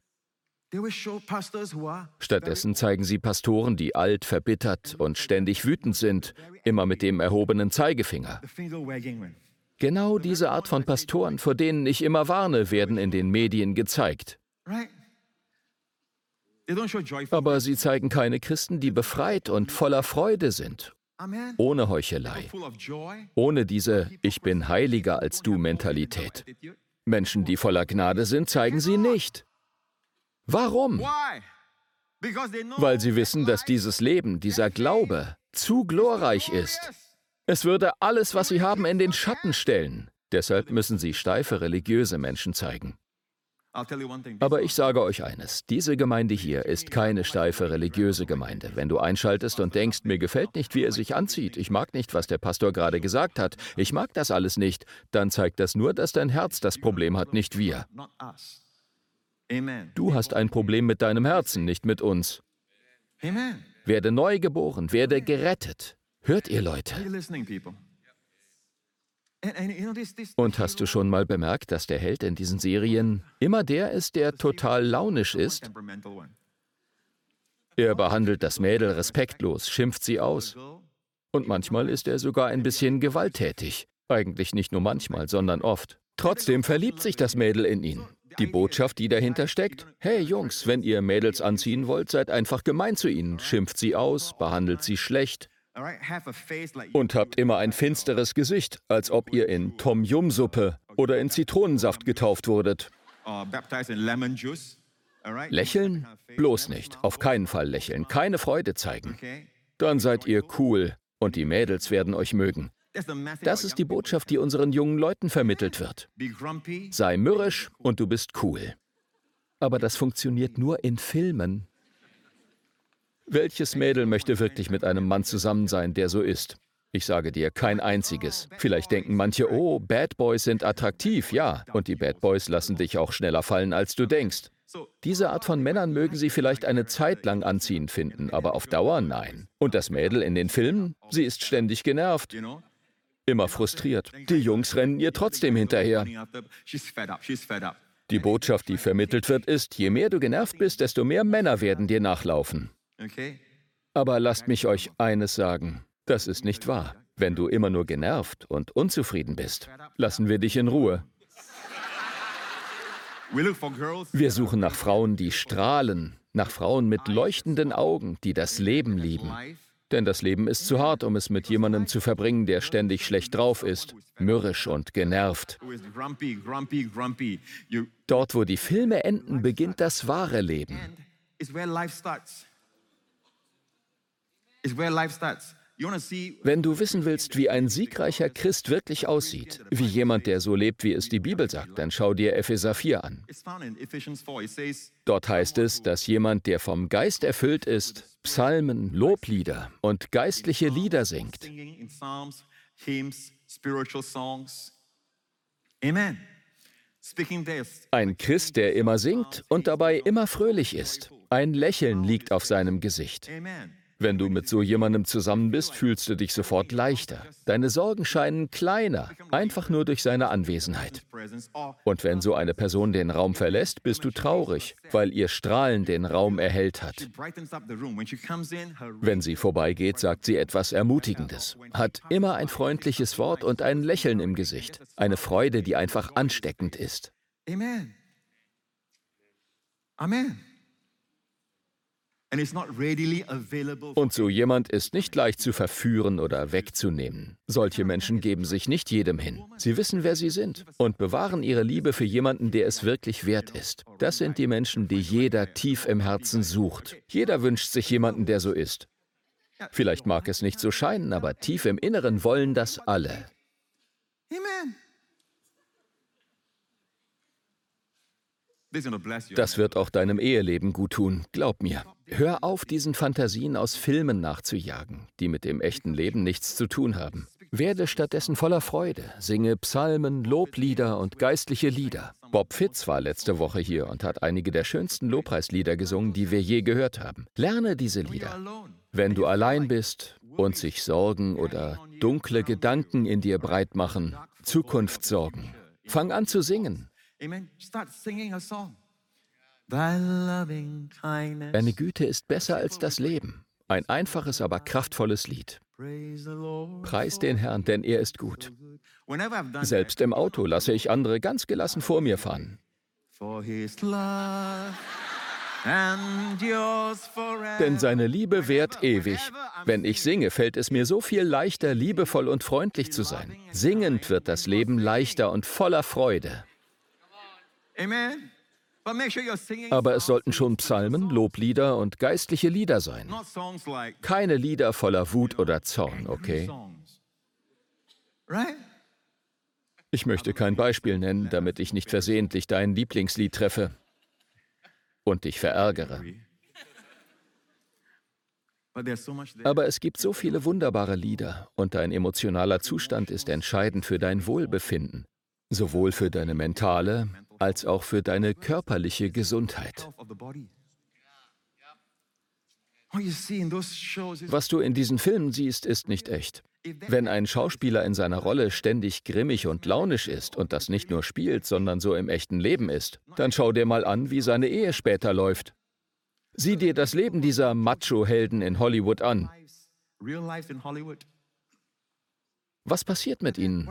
Stattdessen zeigen sie Pastoren, die alt, verbittert und ständig wütend sind, immer mit dem erhobenen Zeigefinger. Genau diese Art von Pastoren, vor denen ich immer warne, werden in den Medien gezeigt. Aber sie zeigen keine Christen, die befreit und voller Freude sind, ohne Heuchelei, ohne diese Ich bin heiliger als du Mentalität. Menschen, die voller Gnade sind, zeigen sie nicht. Warum? Weil sie wissen, dass dieses Leben, dieser Glaube, zu glorreich ist. Es würde alles, was sie haben, in den Schatten stellen. Deshalb müssen sie steife religiöse Menschen zeigen. Aber ich sage euch eines, diese Gemeinde hier ist keine steife religiöse Gemeinde. Wenn du einschaltest und denkst, mir gefällt nicht, wie er sich anzieht, ich mag nicht, was der Pastor gerade gesagt hat, ich mag das alles nicht, dann zeigt das nur, dass dein Herz das Problem hat, nicht wir. Du hast ein Problem mit deinem Herzen, nicht mit uns. werde neu geboren, werde gerettet. Hört ihr, Leute? Are you listening, people? And, and, you know, this, this, Und hast du schon mal bemerkt, dass der Held in diesen Serien immer der ist, der total launisch ist? temperamental one. Er behandelt das Mädel respektlos, schimpft sie aus. Und manchmal ist er sogar ein bisschen gewalttätig. Eigentlich nicht nur manchmal, sondern oft. Trotzdem verliebt sich das Mädel in ihn. Die Botschaft, die dahinter steckt: Hey Jungs, wenn ihr Mädels anziehen wollt, seid einfach gemein zu ihnen. Schimpft sie aus, behandelt sie schlecht und habt immer ein finsteres Gesicht, als ob ihr in Tom-Yum-Suppe oder in Zitronensaft getauft wurdet. Lächeln? Bloß nicht. Auf keinen Fall lächeln. Keine Freude zeigen. Dann seid ihr cool und die Mädels werden euch mögen. Das ist die Botschaft, die unseren jungen Leuten vermittelt wird. Sei mürrisch und du bist cool. Aber das funktioniert nur in Filmen. Welches Mädel möchte wirklich mit einem Mann zusammen sein, der so ist? Ich sage dir, kein einziges. Vielleicht denken manche, oh, Bad Boys sind attraktiv, ja. Und die Bad Boys lassen dich auch schneller fallen, als du denkst. Diese Art von Männern mögen sie vielleicht eine Zeit lang anziehend finden, aber auf Dauer nein. Und das Mädel in den Filmen? Sie ist ständig genervt. Immer frustriert. Die Jungs rennen ihr trotzdem hinterher. Die Botschaft, die vermittelt wird, ist: Je mehr du genervt bist, desto mehr Männer werden dir nachlaufen. Aber lasst mich euch eines sagen: Das ist nicht wahr. Wenn du immer nur genervt und unzufrieden bist, lassen wir dich in Ruhe. Wir suchen nach Frauen, die strahlen, nach Frauen mit leuchtenden Augen, die das Leben lieben. Denn das Leben ist zu hart, um es mit jemandem zu verbringen, der ständig schlecht drauf ist, mürrisch und genervt. Dort, wo die Filme enden, beginnt das wahre Leben. Wenn du wissen willst, wie ein siegreicher Christ wirklich aussieht, wie jemand, der so lebt, wie es die Bibel sagt, dann schau dir Epheser vier an. Dort heißt es, dass jemand, der vom Geist erfüllt ist, Psalmen, Loblieder und geistliche Lieder singt. Ein Christ, der immer singt und dabei immer fröhlich ist. Ein Lächeln liegt auf seinem Gesicht. Wenn du mit so jemandem zusammen bist, fühlst du dich sofort leichter. Deine Sorgen scheinen kleiner, einfach nur durch seine Anwesenheit. Und wenn so eine Person den Raum verlässt, bist du traurig, weil ihr Strahlen den Raum erhellt hat. Wenn sie vorbeigeht, sagt sie etwas Ermutigendes, hat immer ein freundliches Wort und ein Lächeln im Gesicht. Eine Freude, die einfach ansteckend ist. Amen. Amen. Und so jemand ist nicht leicht zu verführen oder wegzunehmen. Solche Menschen geben sich nicht jedem hin. Sie wissen, wer sie sind und bewahren ihre Liebe für jemanden, der es wirklich wert ist. Das sind die Menschen, die jeder tief im Herzen sucht. Jeder wünscht sich jemanden, der so ist. Vielleicht mag es nicht so scheinen, aber tief im Inneren wollen das alle. Amen. Das wird auch deinem Eheleben gut tun, glaub mir. Hör auf, diesen Fantasien aus Filmen nachzujagen, die mit dem echten Leben nichts zu tun haben. Werde stattdessen voller Freude, singe Psalmen, Loblieder und geistliche Lieder. Bob Fitz war letzte Woche hier und hat einige der schönsten Lobpreislieder gesungen, die wir je gehört haben. Lerne diese Lieder. Wenn du allein bist und sich Sorgen oder dunkle Gedanken in dir breit machen, Zukunftssorgen, fang an zu singen. Amen. Start singing a song. Thy loving kindness. Deine Güte ist besser als das Leben. Ein einfaches, aber kraftvolles Lied. Praise the Lord. Preis den Herrn, denn er ist gut. Whenever I've done Selbst im Auto lasse ich andere ganz gelassen vor mir fahren. for his love endures forever. Denn seine Liebe währt ewig. Wenn ich singe, fällt es mir so viel leichter, liebevoll und freundlich zu sein. Singend wird das Leben leichter und voller Freude. Amen. But make sure you're singing Aber es songs, sollten schon Psalmen, Loblieder und geistliche Lieder sein. not songs like Keine Lieder voller Wut oder Zorn, okay? songs. Right? Ich möchte kein Beispiel nennen, damit ich nicht versehentlich dein Lieblingslied treffe und dich verärgere. But there's so much there. Aber es gibt so viele wunderbare Lieder und dein emotionaler Zustand ist entscheidend für dein Wohlbefinden, sowohl für deine mentale als auch für deine körperliche Gesundheit. Of the body. Was du in diesen Filmen siehst, ist nicht echt. Wenn ein Schauspieler in seiner Rolle ständig grimmig und launisch ist und das nicht nur spielt, sondern so im echten Leben ist, dann schau dir mal an, wie seine Ehe später läuft. Sieh dir das Leben dieser Macho-Helden in Hollywood an. Was passiert mit ihnen?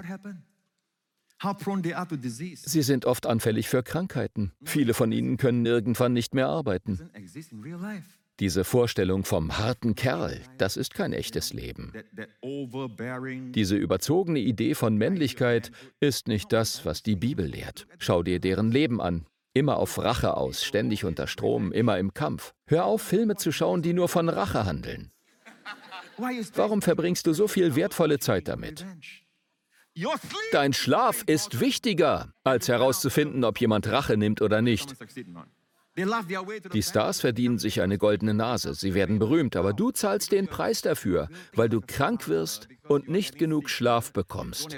Sie sind oft anfällig für Krankheiten. Viele von ihnen können irgendwann nicht mehr arbeiten. Diese Vorstellung vom harten Kerl, das ist kein echtes Leben. Diese überzogene Idee von Männlichkeit ist nicht das, was die Bibel lehrt. Schau dir deren Leben an. Immer auf Rache aus, ständig unter Strom, immer im Kampf. Hör auf, Filme zu schauen, die nur von Rache handeln. Warum verbringst du so viel wertvolle Zeit damit? Dein Schlaf ist wichtiger, als herauszufinden, ob jemand Rache nimmt oder nicht. Die Stars verdienen sich eine goldene Nase, sie werden berühmt, aber du zahlst den Preis dafür, weil du krank wirst und nicht genug Schlaf bekommst.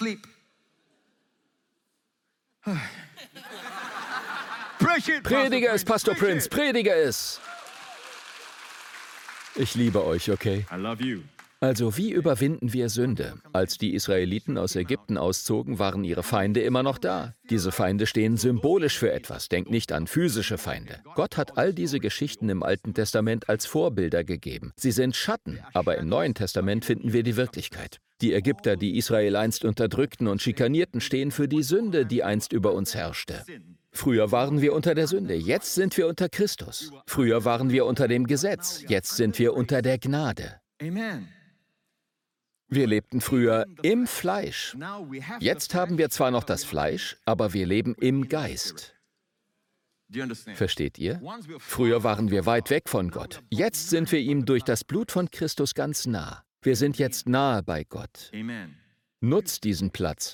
Predige es, Pastor Prince, predige es! Ich liebe euch, okay? Also, wie überwinden wir Sünde? Als die Israeliten aus Ägypten auszogen, waren ihre Feinde immer noch da. Diese Feinde stehen symbolisch für etwas. Denk nicht an physische Feinde. Gott hat all diese Geschichten im Alten Testament als Vorbilder gegeben. Sie sind Schatten, aber im Neuen Testament finden wir die Wirklichkeit. Die Ägypter, die Israel einst unterdrückten und schikanierten, stehen für die Sünde, die einst über uns herrschte. Früher waren wir unter der Sünde, jetzt sind wir unter Christus. Früher waren wir unter dem Gesetz, jetzt sind wir unter der Gnade. Wir lebten früher im Fleisch. Jetzt haben wir zwar noch das Fleisch, aber wir leben im Geist. Versteht ihr? Früher waren wir weit weg von Gott. Jetzt sind wir ihm durch das Blut von Christus ganz nah. Wir sind jetzt nahe bei Gott. Nutzt diesen Platz.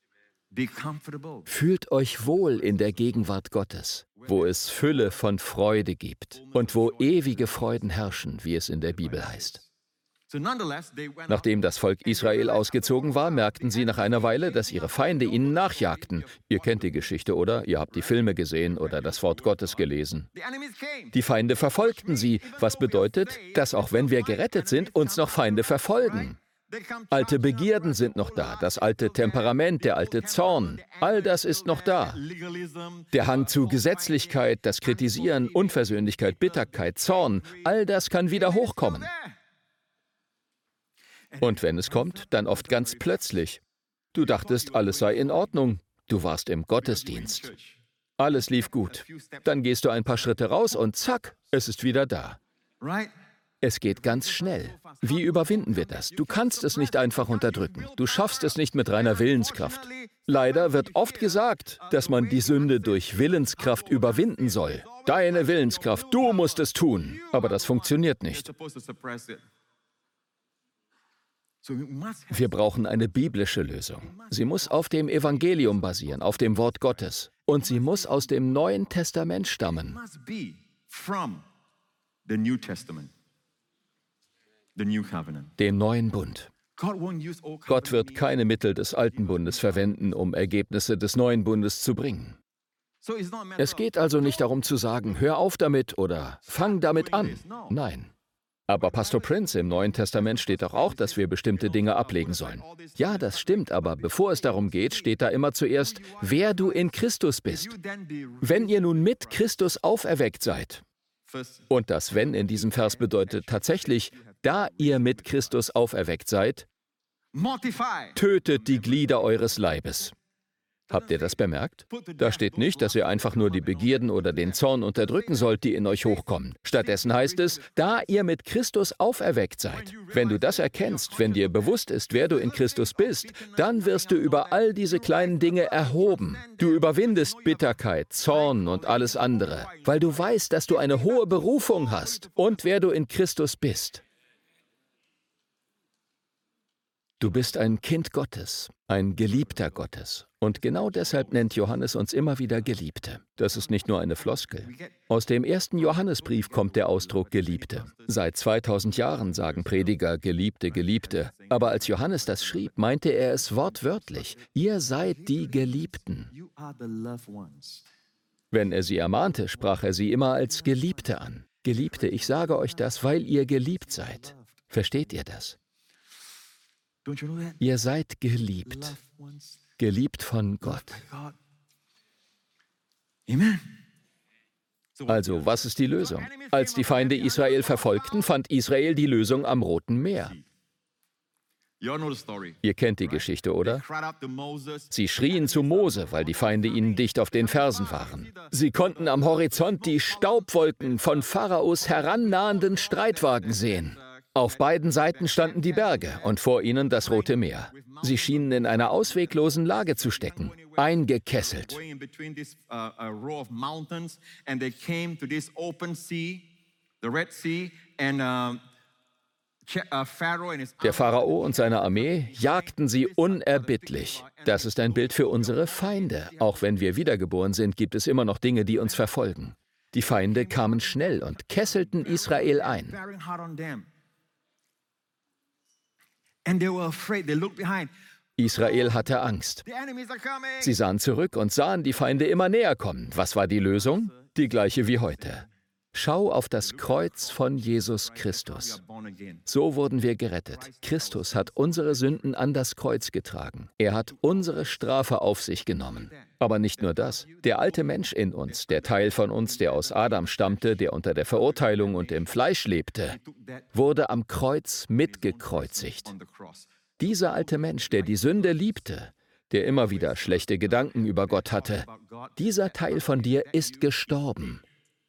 Fühlt euch wohl in der Gegenwart Gottes, wo es Fülle von Freude gibt und wo ewige Freuden herrschen, wie es in der Bibel heißt. Nachdem das Volk Israel ausgezogen war, merkten sie nach einer Weile, dass ihre Feinde ihnen nachjagten. Ihr kennt die Geschichte, oder? Ihr habt die Filme gesehen oder das Wort Gottes gelesen. Die Feinde verfolgten sie, was bedeutet, dass auch wenn wir gerettet sind, uns noch Feinde verfolgen. Alte Begierden sind noch da, das alte Temperament, der alte Zorn, all das ist noch da. Der Hang zu Gesetzlichkeit, das Kritisieren, Unversöhnlichkeit, Bitterkeit, Zorn, all das kann wieder hochkommen. Und wenn es kommt, dann oft ganz plötzlich. Du dachtest, alles sei in Ordnung. Du warst im Gottesdienst. Alles lief gut. Dann gehst du ein paar Schritte raus und zack, es ist wieder da. Es geht ganz schnell. Wie überwinden wir das? Du kannst es nicht einfach unterdrücken. Du schaffst es nicht mit reiner Willenskraft. Leider wird oft gesagt, dass man die Sünde durch Willenskraft überwinden soll. Deine Willenskraft, du musst es tun. Aber das funktioniert nicht. Wir brauchen eine biblische Lösung. Sie muss auf dem Evangelium basieren, auf dem Wort Gottes. Und sie muss aus dem Neuen Testament stammen. Dem neuen Bund. Gott wird keine Mittel des alten Bundes verwenden, um Ergebnisse des neuen Bundes zu bringen. Es geht also nicht darum zu sagen, hör auf damit oder fang damit an. Nein. Aber Pastor Prince, im Neuen Testament steht doch auch, dass wir bestimmte Dinge ablegen sollen. Ja, das stimmt, aber bevor es darum geht, steht da immer zuerst, wer du in Christus bist. Wenn ihr nun mit Christus auferweckt seid. Und das Wenn in diesem Vers bedeutet tatsächlich, da ihr mit Christus auferweckt seid, tötet die Glieder eures Leibes. Habt ihr das bemerkt? Da steht nicht, dass ihr einfach nur die Begierden oder den Zorn unterdrücken sollt, die in euch hochkommen. Stattdessen heißt es, da ihr mit Christus auferweckt seid. Wenn du das erkennst, wenn dir bewusst ist, wer du in Christus bist, dann wirst du über all diese kleinen Dinge erhoben. Du überwindest Bitterkeit, Zorn und alles andere, weil du weißt, dass du eine hohe Berufung hast und wer du in Christus bist. Du bist ein Kind Gottes, ein Geliebter Gottes. Und genau deshalb nennt Johannes uns immer wieder Geliebte. Das ist nicht nur eine Floskel. Aus dem ersten Johannesbrief kommt der Ausdruck Geliebte. Seit zweitausend Jahren sagen Prediger Geliebte, Geliebte. Aber als Johannes das schrieb, meinte er es wortwörtlich. Ihr seid die Geliebten. Wenn er sie ermahnte, sprach er sie immer als Geliebte an. Geliebte, ich sage euch das, weil ihr geliebt seid. Versteht ihr das? Don't you know that? Ihr seid geliebt. Loved ones, Geliebt von Gott. by God. Amen. Also, was ist die Lösung? Als die Feinde Israel verfolgten, fand Israel die Lösung am Roten Meer. You all know the story. Ihr kennt die Geschichte, oder? Cried out to Moses. Sie schrien zu Mose, weil die Feinde ihnen dicht auf den Fersen waren. Sie konnten am Horizont die Staubwolken von Pharaos herannahenden Streitwagen sehen. Auf beiden Seiten standen die Berge und vor ihnen das Rote Meer. Sie schienen in einer ausweglosen Lage zu stecken, eingekesselt. Way in between this uh, a row of mountains, and they came to this open sea, the Red Sea, and um, Che- uh, Pharaoh and his Der Pharao und seine Armee jagten sie unerbittlich. Das ist ein Bild für unsere Feinde. Auch wenn wir wiedergeboren sind, gibt es immer noch Dinge, die uns verfolgen. Die Feinde kamen schnell und kesselten Israel ein. bearing hard on them. And they were afraid. They looked behind. Israel hatte Angst. The enemies are coming. Sie sahen zurück und sahen die Feinde immer näher kommen. Was war die Lösung? Die gleiche wie heute. Schau auf das Kreuz von Jesus We Christus. are born again. So wurden wir gerettet. Christus hat unsere Sünden an das Kreuz getragen. Er hat unsere Strafe auf sich genommen. Aber nicht nur das. Der alte Mensch in uns, der Teil von uns, der aus Adam stammte, der unter der Verurteilung und im Fleisch lebte, Took that wurde am Kreuz mitgekreuzigt. on the cross. Dieser alte Mensch, der die Sünde liebte, der immer wieder schlechte Gedanken über Gott hatte, dieser Teil von dir ist gestorben.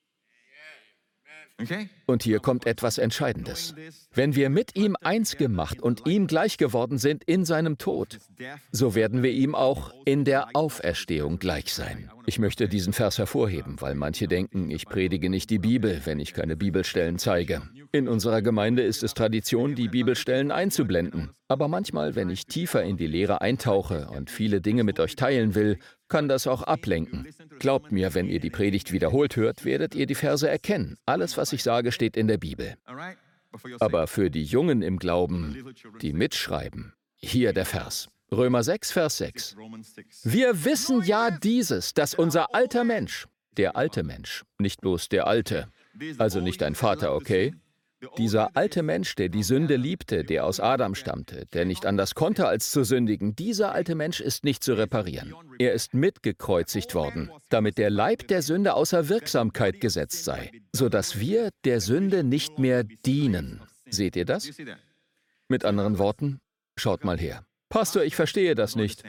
Okay? Und hier kommt etwas Entscheidendes. Wenn wir mit ihm eins gemacht und ihm gleich geworden sind in seinem Tod, so werden wir ihm auch in der Auferstehung gleich sein. Ich möchte diesen Vers hervorheben, weil manche denken, ich predige nicht die Bibel, wenn ich keine Bibelstellen zeige. In unserer Gemeinde ist es Tradition, die Bibelstellen einzublenden. Aber manchmal, wenn ich tiefer in die Lehre eintauche und viele Dinge mit euch teilen will, kann das auch ablenken. Glaubt mir, wenn ihr die Predigt wiederholt hört, werdet ihr die Verse erkennen. Alles, was ich sage, steht in der Bibel. All right? But for your Aber für die Jungen im Glauben, die mitschreiben, hier der Vers. Römer sechs, Vers sechs. sake, Romans six. Wir wissen ja dieses, dass unser alter Mensch, der alte Mensch, nicht bloß der Alte, also nicht dein Vater, okay? Dieser alte Mensch, der die Sünde liebte, der aus Adam stammte, der nicht anders konnte, als zu sündigen, dieser alte Mensch ist nicht zu reparieren. Er ist mitgekreuzigt worden, damit der Leib der Sünde außer Wirksamkeit gesetzt sei, sodass wir der Sünde nicht mehr dienen. Seht ihr das? You see that? Mit anderen Worten, schaut mal her. Pastor, ich verstehe das nicht.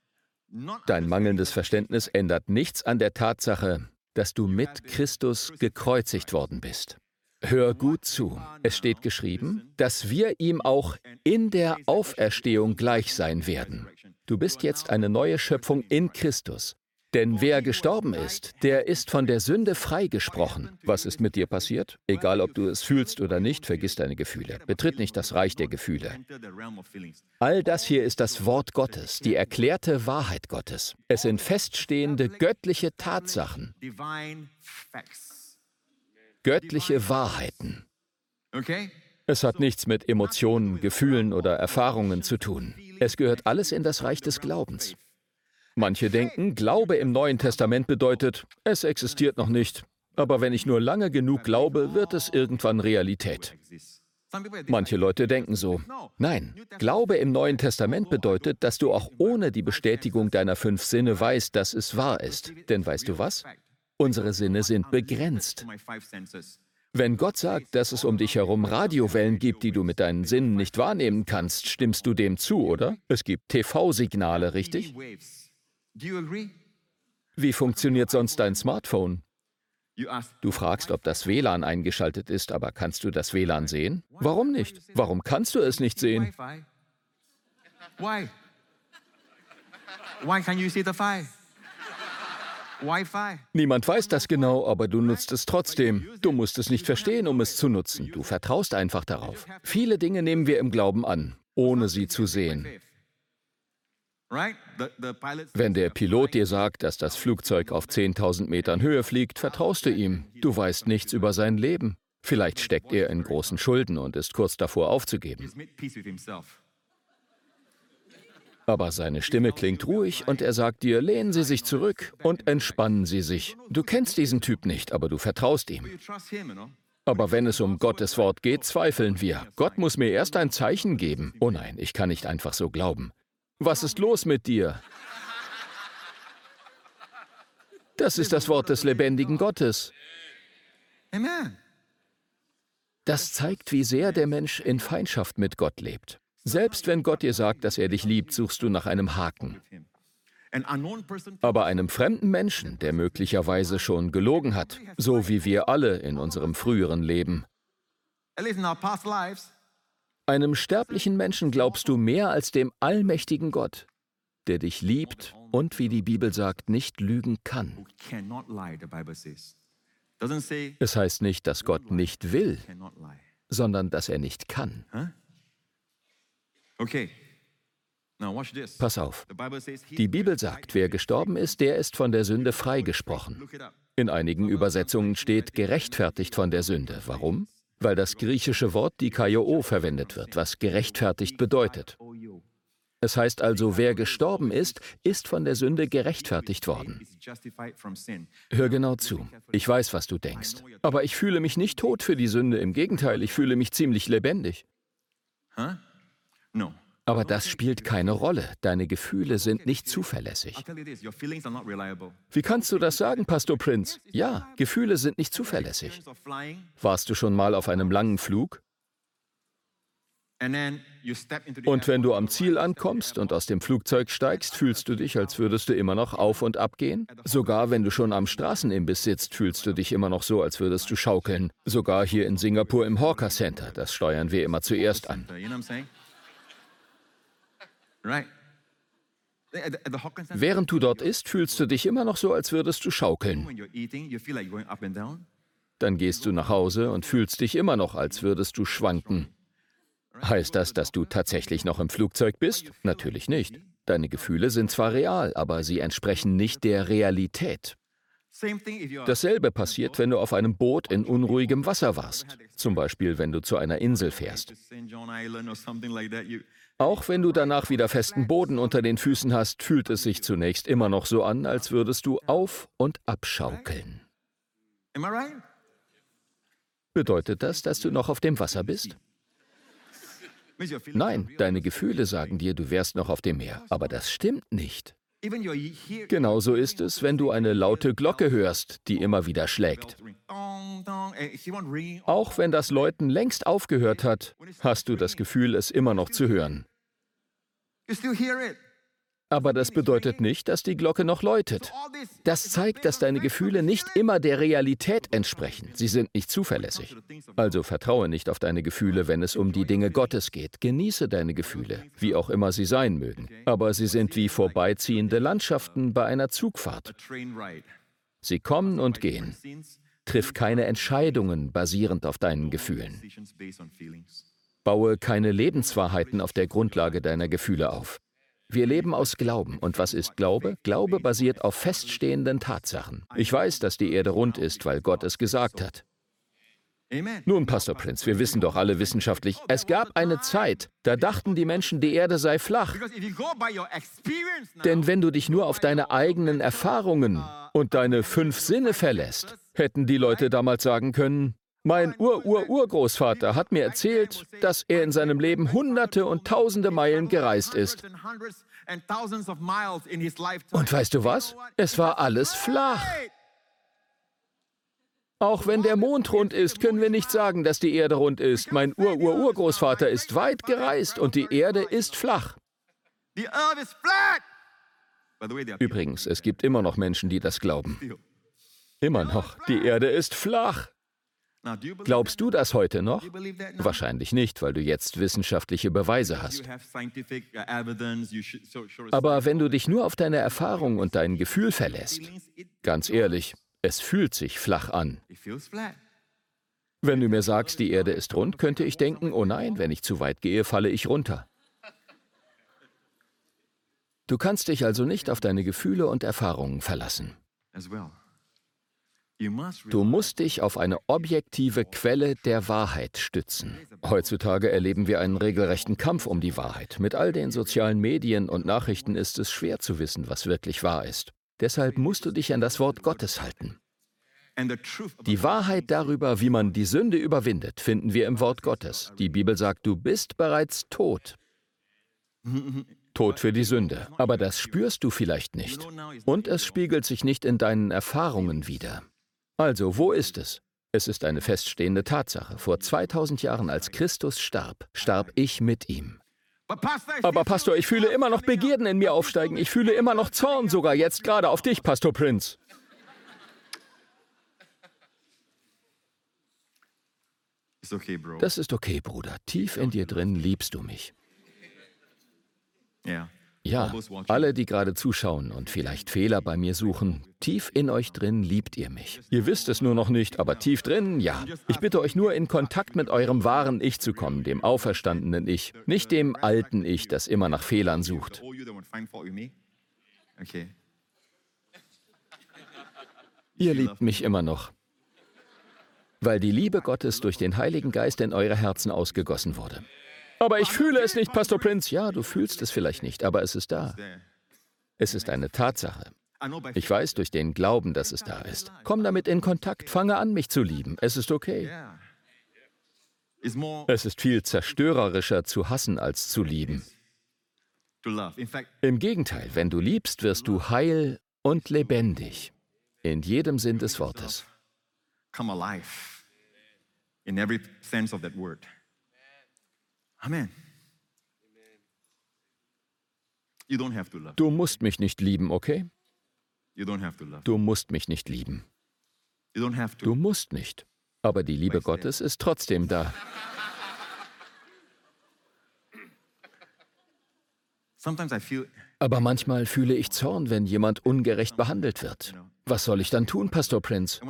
Not Dein mangelndes Verständnis ändert nichts an der Tatsache, dass du mit Christus gekreuzigt worden bist. Hör gut zu. Es steht geschrieben, dass wir ihm auch in der Auferstehung gleich sein werden. Du bist jetzt eine neue Schöpfung in Christus. Denn wer gestorben ist, der ist von der Sünde freigesprochen. Was ist mit dir passiert? Egal, ob du es fühlst oder nicht, vergiss deine Gefühle. Betritt nicht das Reich der Gefühle. enter the realm of feelings. All das hier ist das Wort Gottes, die erklärte Wahrheit Gottes. Es sind feststehende göttliche Tatsachen, Divine facts. göttliche Wahrheiten. Okay? Es hat nichts mit Emotionen, Gefühlen oder Erfahrungen zu tun. Es gehört alles in das Reich des Glaubens. Manche denken, Glaube im Neuen Testament bedeutet, es existiert noch nicht. Aber wenn ich nur lange genug glaube, wird es irgendwann Realität. Some people Manche Leute denken so. Nein, Glaube im Neuen Testament bedeutet, dass du auch ohne die Bestätigung deiner fünf Sinne weißt, dass es wahr ist. Denn weißt du was? Unsere Sinne sind begrenzt. my five senses. Wenn Gott sagt, dass es um dich herum Radiowellen gibt, die du mit deinen Sinnen nicht wahrnehmen kannst, stimmst du dem zu, oder? Es gibt T V-Signale, richtig? Waves. Do you agree? Wie funktioniert sonst dein Smartphone? You ask, Du fragst, ob das W L A N eingeschaltet ist, aber kannst du das W L A N sehen? Warum nicht? Warum kannst du es nicht sehen? Wi-Fi? Why? Why can't you see the fi? Wi-Fi. Niemand weiß das genau, aber du nutzt es trotzdem. Du musst es nicht verstehen, um es zu nutzen. Du vertraust einfach darauf. Viele Dinge nehmen wir im Glauben an, ohne sie zu sehen. Right? The, the pilot Wenn der Pilot dir sagt, dass das Flugzeug auf zehntausend Metern Höhe fliegt, vertraust du ihm. Du weißt nichts über sein Leben. Vielleicht steckt er in großen Schulden und ist kurz davor aufzugeben. he's made peace with himself. Aber seine Stimme klingt ruhig und er sagt dir, lehnen Sie sich zurück und entspannen Sie sich. Du kennst diesen Typ nicht, aber du vertraust ihm. You trust him, you know? Aber wenn es um Gottes Wort geht, zweifeln wir. Gott muss mir erst ein Zeichen geben. Oh nein, ich kann nicht einfach so glauben. Was ist los mit dir? Das ist das Wort des lebendigen Gottes. Amen. Das zeigt, wie sehr der Mensch in Feindschaft mit Gott lebt. Selbst wenn Gott dir sagt, dass er dich liebt, suchst du nach einem Haken. Aber einem fremden Menschen, der möglicherweise schon gelogen hat, so wie wir alle in unserem früheren Leben, einem sterblichen Menschen glaubst du mehr als dem allmächtigen Gott, der dich liebt und, wie die Bibel sagt, nicht lügen kann. Es heißt nicht, dass Gott nicht will, sondern dass er nicht kann. Pass auf. Die Bibel sagt, wer gestorben ist, der ist von der Sünde freigesprochen. In einigen Übersetzungen steht gerechtfertigt von der Sünde. Warum? Weil das griechische Wort dikaiō verwendet wird, was gerechtfertigt bedeutet. Es heißt also, wer gestorben ist, ist von der Sünde gerechtfertigt worden. Hör genau zu. Ich weiß, was du denkst. Aber ich fühle mich nicht tot für die Sünde. Im Gegenteil, ich fühle mich ziemlich lebendig. Aber das spielt keine Rolle. Deine Gefühle sind nicht zuverlässig. Wie kannst du das sagen, Pastor Prince? Ja, Gefühle sind nicht zuverlässig. Warst du schon mal auf einem langen Flug? Und wenn du am Ziel ankommst und aus dem Flugzeug steigst, fühlst du dich, als würdest du immer noch auf und ab gehen? Sogar wenn du schon am Straßenimbiss sitzt, fühlst du dich immer noch so, als würdest du schaukeln. Sogar hier in Singapur im Hawker Center, das steuern wir immer zuerst an. Während du dort isst, fühlst du dich immer noch so, als würdest du schaukeln. Dann gehst du nach Hause und fühlst dich immer noch, als würdest du schwanken. Heißt das, dass du tatsächlich noch im Flugzeug bist? Natürlich nicht. Deine Gefühle sind zwar real, aber sie entsprechen nicht der Realität. Dasselbe passiert, wenn du auf einem Boot in unruhigem Wasser warst. Zum Beispiel, wenn du zu einer Insel fährst. Auch wenn du danach wieder festen Boden unter den Füßen hast, fühlt es sich zunächst immer noch so an, als würdest du auf- und abschaukeln. Bedeutet das, dass du noch auf dem Wasser bist? Nein, deine Gefühle sagen dir, du wärst noch auf dem Meer. Aber das stimmt nicht. Genauso ist es, wenn du eine laute Glocke hörst, die immer wieder schlägt. Auch wenn das Läuten längst aufgehört hat, hast du das Gefühl, es immer noch zu hören. Aber das bedeutet nicht, dass die Glocke noch läutet. Das zeigt, dass deine Gefühle nicht immer der Realität entsprechen. Sie sind nicht zuverlässig. Also vertraue nicht auf deine Gefühle, wenn es um die Dinge Gottes geht. Genieße deine Gefühle, wie auch immer sie sein mögen. Aber sie sind wie vorbeiziehende Landschaften bei einer Zugfahrt. Sie kommen und gehen. Triff keine Entscheidungen basierend auf deinen Gefühlen. Baue keine Lebenswahrheiten auf der Grundlage deiner Gefühle auf. Wir leben aus Glauben. Und was ist Glaube? Glaube basiert auf feststehenden Tatsachen. Ich weiß, dass die Erde rund ist, weil Gott es gesagt hat. Nun, Pastor Prince, wir wissen doch alle wissenschaftlich, es gab eine Zeit, da dachten die Menschen, die Erde sei flach. Denn wenn du dich nur auf deine eigenen Erfahrungen und deine fünf Sinne verlässt, hätten die Leute damals sagen können, mein Ur-Ur-Urgroßvater hat mir erzählt, dass er in seinem Leben hunderte und tausende Meilen gereist ist. Und weißt du was? Es war alles flach. Auch wenn der Mond rund ist, können wir nicht sagen, dass die Erde rund ist. Mein Ur-Ur-Urgroßvater ist weit gereist und die Erde ist flach. Übrigens, es gibt immer noch Menschen, die das glauben. Immer noch. Die Erde ist flach. Glaubst du das heute noch? Wahrscheinlich nicht, weil du jetzt wissenschaftliche Beweise hast. Aber wenn du dich nur auf deine Erfahrung und dein Gefühl verlässt, ganz ehrlich, es fühlt sich flach an. Wenn du mir sagst, die Erde ist rund, könnte ich denken, oh nein, wenn ich zu weit gehe, falle ich runter. Du kannst dich also nicht auf deine Gefühle und Erfahrungen verlassen. Du musst dich auf eine objektive Quelle der Wahrheit stützen. Heutzutage erleben wir einen regelrechten Kampf um die Wahrheit. Mit all den sozialen Medien und Nachrichten ist es schwer zu wissen, was wirklich wahr ist. Deshalb musst du dich an das Wort Gottes halten. Die Wahrheit darüber, wie man die Sünde überwindet, finden wir im Wort Gottes. Die Bibel sagt, du bist bereits tot. Tot für die Sünde. Aber das spürst du vielleicht nicht. Und es spiegelt sich nicht in deinen Erfahrungen wider. Also, wo ist es? Es ist eine feststehende Tatsache. Vor zweitausend Jahren, als Christus starb, starb ich mit ihm. Aber Pastor, ich fühle immer noch Begierden in mir aufsteigen. Ich fühle immer noch Zorn, sogar jetzt gerade auf dich, Pastor Prince. Das ist okay, Bruder. Tief in dir drin liebst du mich. Ja, alle, die gerade zuschauen und vielleicht Fehler bei mir suchen, tief in euch drin liebt ihr mich. Ihr wisst es nur noch nicht, aber tief drin, ja. Ich bitte euch nur, in Kontakt mit eurem wahren Ich zu kommen, dem auferstandenen Ich, nicht dem alten Ich, das immer nach Fehlern sucht. Ihr liebt mich immer noch, weil die Liebe Gottes durch den Heiligen Geist in eure Herzen ausgegossen wurde. Aber ich fühle es nicht, Pastor Prince. Ja, du fühlst es vielleicht nicht, aber es ist da. Es ist eine Tatsache. Ich weiß durch den Glauben, dass es da ist. Komm damit in Kontakt, fange an, mich zu lieben. Es ist okay. Es ist viel zerstörerischer zu hassen als zu lieben. Im Gegenteil, wenn du liebst, wirst du heil und lebendig. In jedem Sinn des Wortes. Come alive in every sense of that word. Amen. You don't have to love. Du musst mich nicht lieben, okay? You don't have to love. Du musst mich nicht lieben. You don't have to. Du musst nicht. Aber die Liebe Gottes ist trotzdem da. Sometimes I feel. Aber manchmal fühle ich Zorn, wenn jemand ungerecht behandelt wird. Was soll ich dann tun, Pastor Prince?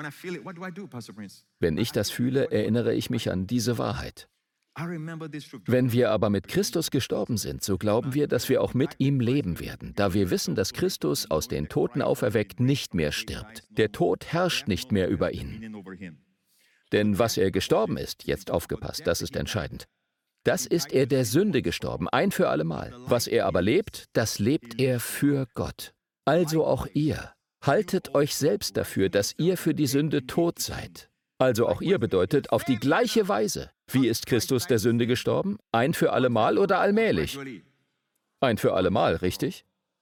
Wenn ich das fühle, erinnere ich mich an diese Wahrheit. Wenn wir aber mit Christus gestorben sind, so glauben wir, dass wir auch mit ihm leben werden, da wir wissen, dass Christus aus den Toten auferweckt nicht mehr stirbt. Der Tod herrscht nicht mehr über ihn. Denn was er gestorben ist, jetzt aufgepasst, das ist entscheidend, das ist er der Sünde gestorben, ein für allemal. Was er aber lebt, das lebt er für Gott. Also auch ihr. Haltet euch selbst dafür, dass ihr für die Sünde tot seid. Also auch ihr bedeutet, auf die gleiche Weise. Wie ist Christus der Sünde gestorben? Ein für allemal oder allmählich? Ein für allemal, richtig?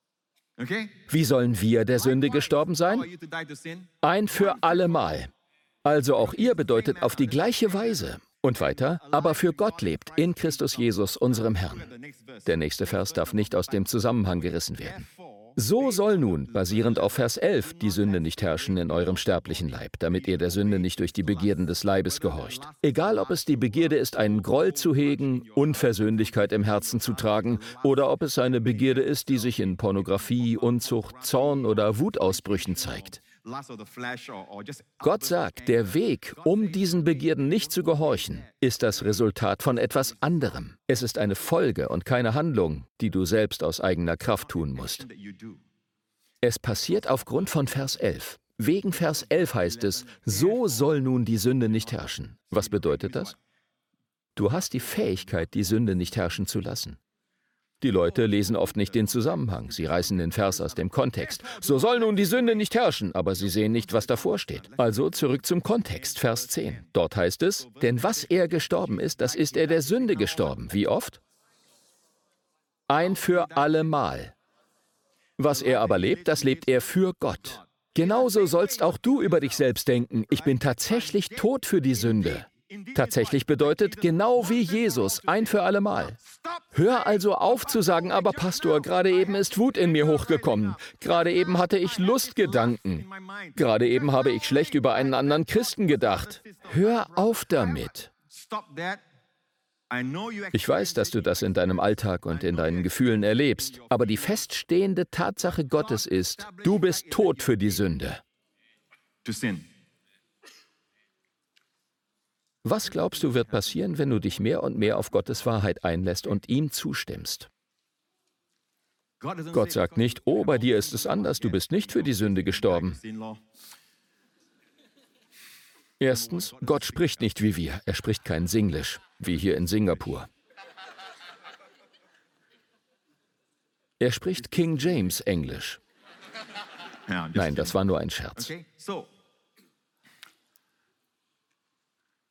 Wie sollen wir der Sünde gestorben sein? Ein für allemal. Also auch ihr bedeutet auf die gleiche Weise. Und weiter, aber für Gott lebt in Christus Jesus, unserem Herrn. Der nächste Vers darf nicht aus dem Zusammenhang gerissen werden. So soll nun, basierend auf Vers elf, die Sünde nicht herrschen in eurem sterblichen Leib, damit ihr der Sünde nicht durch die Begierden des Leibes gehorcht. Egal, ob es die Begierde ist, einen Groll zu hegen, Unversöhnlichkeit im Herzen zu tragen, oder ob es eine Begierde ist, die sich in Pornografie, Unzucht, Zorn oder Wutausbrüchen zeigt. Gott sagt, der Weg, um diesen Begierden nicht zu gehorchen, ist das Resultat von etwas anderem. Es ist eine Folge und keine Handlung, die du selbst aus eigener Kraft tun musst. Es passiert aufgrund von Vers elf. Wegen Vers elf heißt es, so soll nun die Sünde nicht herrschen. Was bedeutet das? Du hast die Fähigkeit, die Sünde nicht herrschen zu lassen. Die Leute lesen oft nicht den Zusammenhang. Sie reißen den Vers aus dem Kontext. So soll nun die Sünde nicht herrschen, aber sie sehen nicht, was davor steht. Also zurück zum Kontext, Vers zehn. Dort heißt es, denn was er gestorben ist, das ist er der Sünde gestorben. Wie oft? Ein für allemal. Was er aber lebt, das lebt er für Gott. Genauso sollst auch du über dich selbst denken. Ich bin tatsächlich tot für die Sünde. Tatsächlich bedeutet, genau wie Jesus, ein für allemal. Hör also auf zu sagen, aber Pastor, gerade eben ist Wut in mir hochgekommen. Gerade eben hatte ich Lustgedanken. Gerade eben habe ich schlecht über einen anderen Christen gedacht. Hör auf damit. Ich weiß, dass du das in deinem Alltag und in deinen Gefühlen erlebst, aber die feststehende Tatsache Gottes ist, du bist tot für die Sünde. Was glaubst du, wird passieren, wenn du dich mehr und mehr auf Gottes Wahrheit einlässt und ihm zustimmst? Gott sagt nicht, oh, bei dir ist es anders, du bist nicht für die Sünde gestorben. Erstens, Gott spricht nicht wie wir, er spricht kein Singlisch, wie hier in Singapur. Er spricht King James Englisch. Nein, das war nur ein Scherz.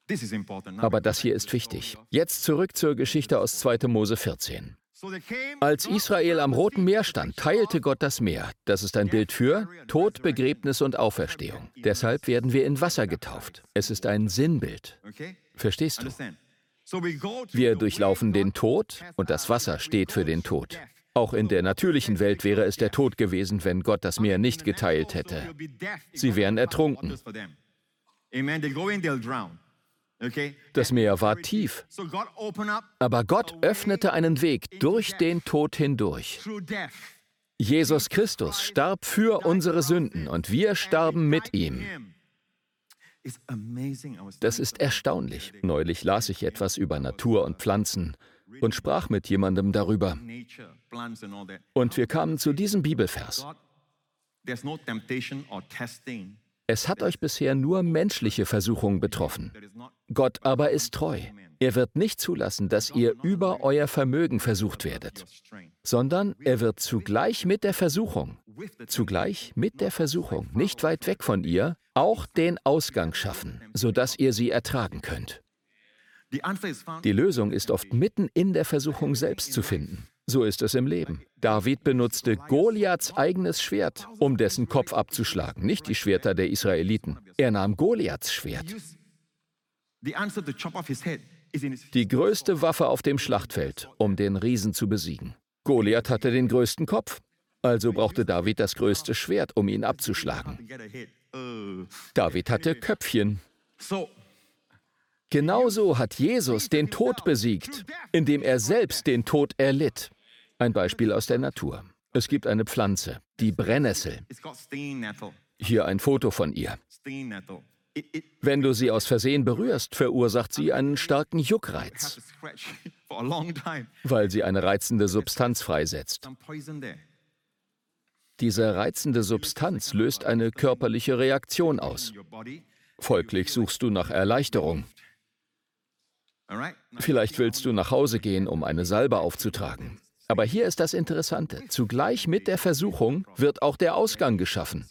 This is important. Aber das hier ist wichtig. Jetzt zurück zur Geschichte aus zweiter Mose vierzehn. Als Israel am Roten Meer stand, teilte Gott das Meer. Das ist ein Bild für Tod, Begräbnis und Auferstehung. Deshalb werden wir in Wasser getauft. Es ist ein Sinnbild. Verstehst du? Wir durchlaufen den Tod und das Wasser steht für den Tod. Auch in der natürlichen Welt wäre es der Tod gewesen, wenn Gott das Meer nicht geteilt hätte. Sie wären ertrunken. Das Meer war tief, aber Gott öffnete einen Weg durch den Tod hindurch. Jesus Christus starb für unsere Sünden und wir starben mit ihm. Das ist erstaunlich. Neulich las ich etwas über Natur und Pflanzen und sprach mit jemandem darüber. Und wir kamen zu diesem Bibelvers. Es hat euch bisher nur menschliche Versuchung betroffen. Gott aber ist treu. Er wird nicht zulassen, dass ihr über euer Vermögen versucht werdet, sondern er wird zugleich mit der Versuchung, zugleich mit der Versuchung, nicht weit weg von ihr, auch den Ausgang schaffen, sodass ihr sie ertragen könnt. Die Lösung ist oft mitten in der Versuchung selbst zu finden. So ist es im Leben. David benutzte Goliaths eigenes Schwert, um dessen Kopf abzuschlagen, nicht die Schwerter der Israeliten. Er nahm Goliaths Schwert. Die größte Waffe auf dem Schlachtfeld, um den Riesen zu besiegen. Goliath hatte den größten Kopf, also brauchte David das größte Schwert, um ihn abzuschlagen. David hatte Köpfchen. Genauso hat Jesus den Tod besiegt, indem er selbst den Tod erlitt. Ein Beispiel aus der Natur. Es gibt eine Pflanze, die Brennnessel. Hier ein Foto von ihr. Wenn du sie aus Versehen berührst, verursacht sie einen starken Juckreiz, weil sie eine reizende Substanz freisetzt. Diese reizende Substanz löst eine körperliche Reaktion aus. Folglich suchst du nach Erleichterung. Vielleicht willst du nach Hause gehen, um eine Salbe aufzutragen. Aber hier ist das Interessante. Zugleich mit der Versuchung wird auch der Ausgang geschaffen.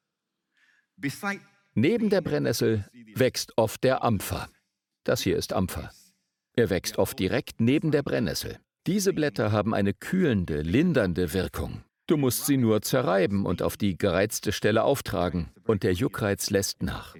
Neben der Brennnessel wächst oft der Ampfer. Das hier ist Ampfer. Er wächst oft direkt neben der Brennnessel. Diese Blätter haben eine kühlende, lindernde Wirkung. Du musst sie nur zerreiben und auf die gereizte Stelle auftragen, und der Juckreiz lässt nach.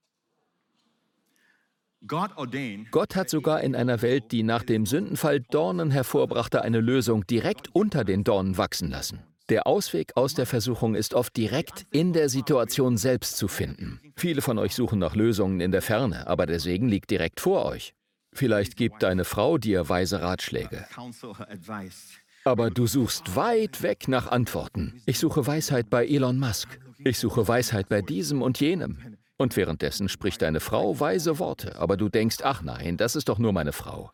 Gott hat sogar in einer Welt, die nach dem Sündenfall Dornen hervorbrachte, eine Lösung direkt unter den Dornen wachsen lassen. Der Ausweg aus der Versuchung ist oft direkt in der Situation selbst zu finden. Viele von euch suchen nach Lösungen in der Ferne, aber der Segen liegt direkt vor euch. Vielleicht gibt deine Frau dir weise Ratschläge. Aber du suchst weit weg nach Antworten. Ich suche Weisheit bei Elon Musk. Ich suche Weisheit bei diesem und jenem. Und währenddessen spricht deine Frau weise Worte, aber du denkst, ach nein, das ist doch nur meine Frau.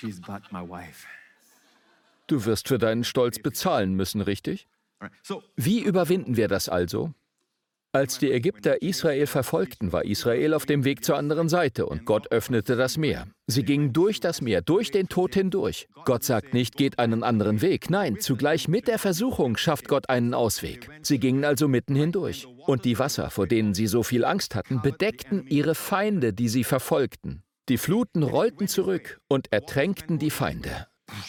Du wirst für deinen Stolz bezahlen müssen, richtig? Wie überwinden wir das also? Als die Ägypter Israel verfolgten, war Israel auf dem Weg zur anderen Seite und Gott öffnete das Meer. Sie gingen durch das Meer, durch den Tod hindurch. Gott sagt nicht, geht einen anderen Weg. Nein, zugleich mit der Versuchung schafft Gott einen Ausweg. Sie gingen also mitten hindurch. Und die Wasser, vor denen sie so viel Angst hatten, bedeckten ihre Feinde, die sie verfolgten. Die Fluten rollten zurück und ertränkten die Feinde.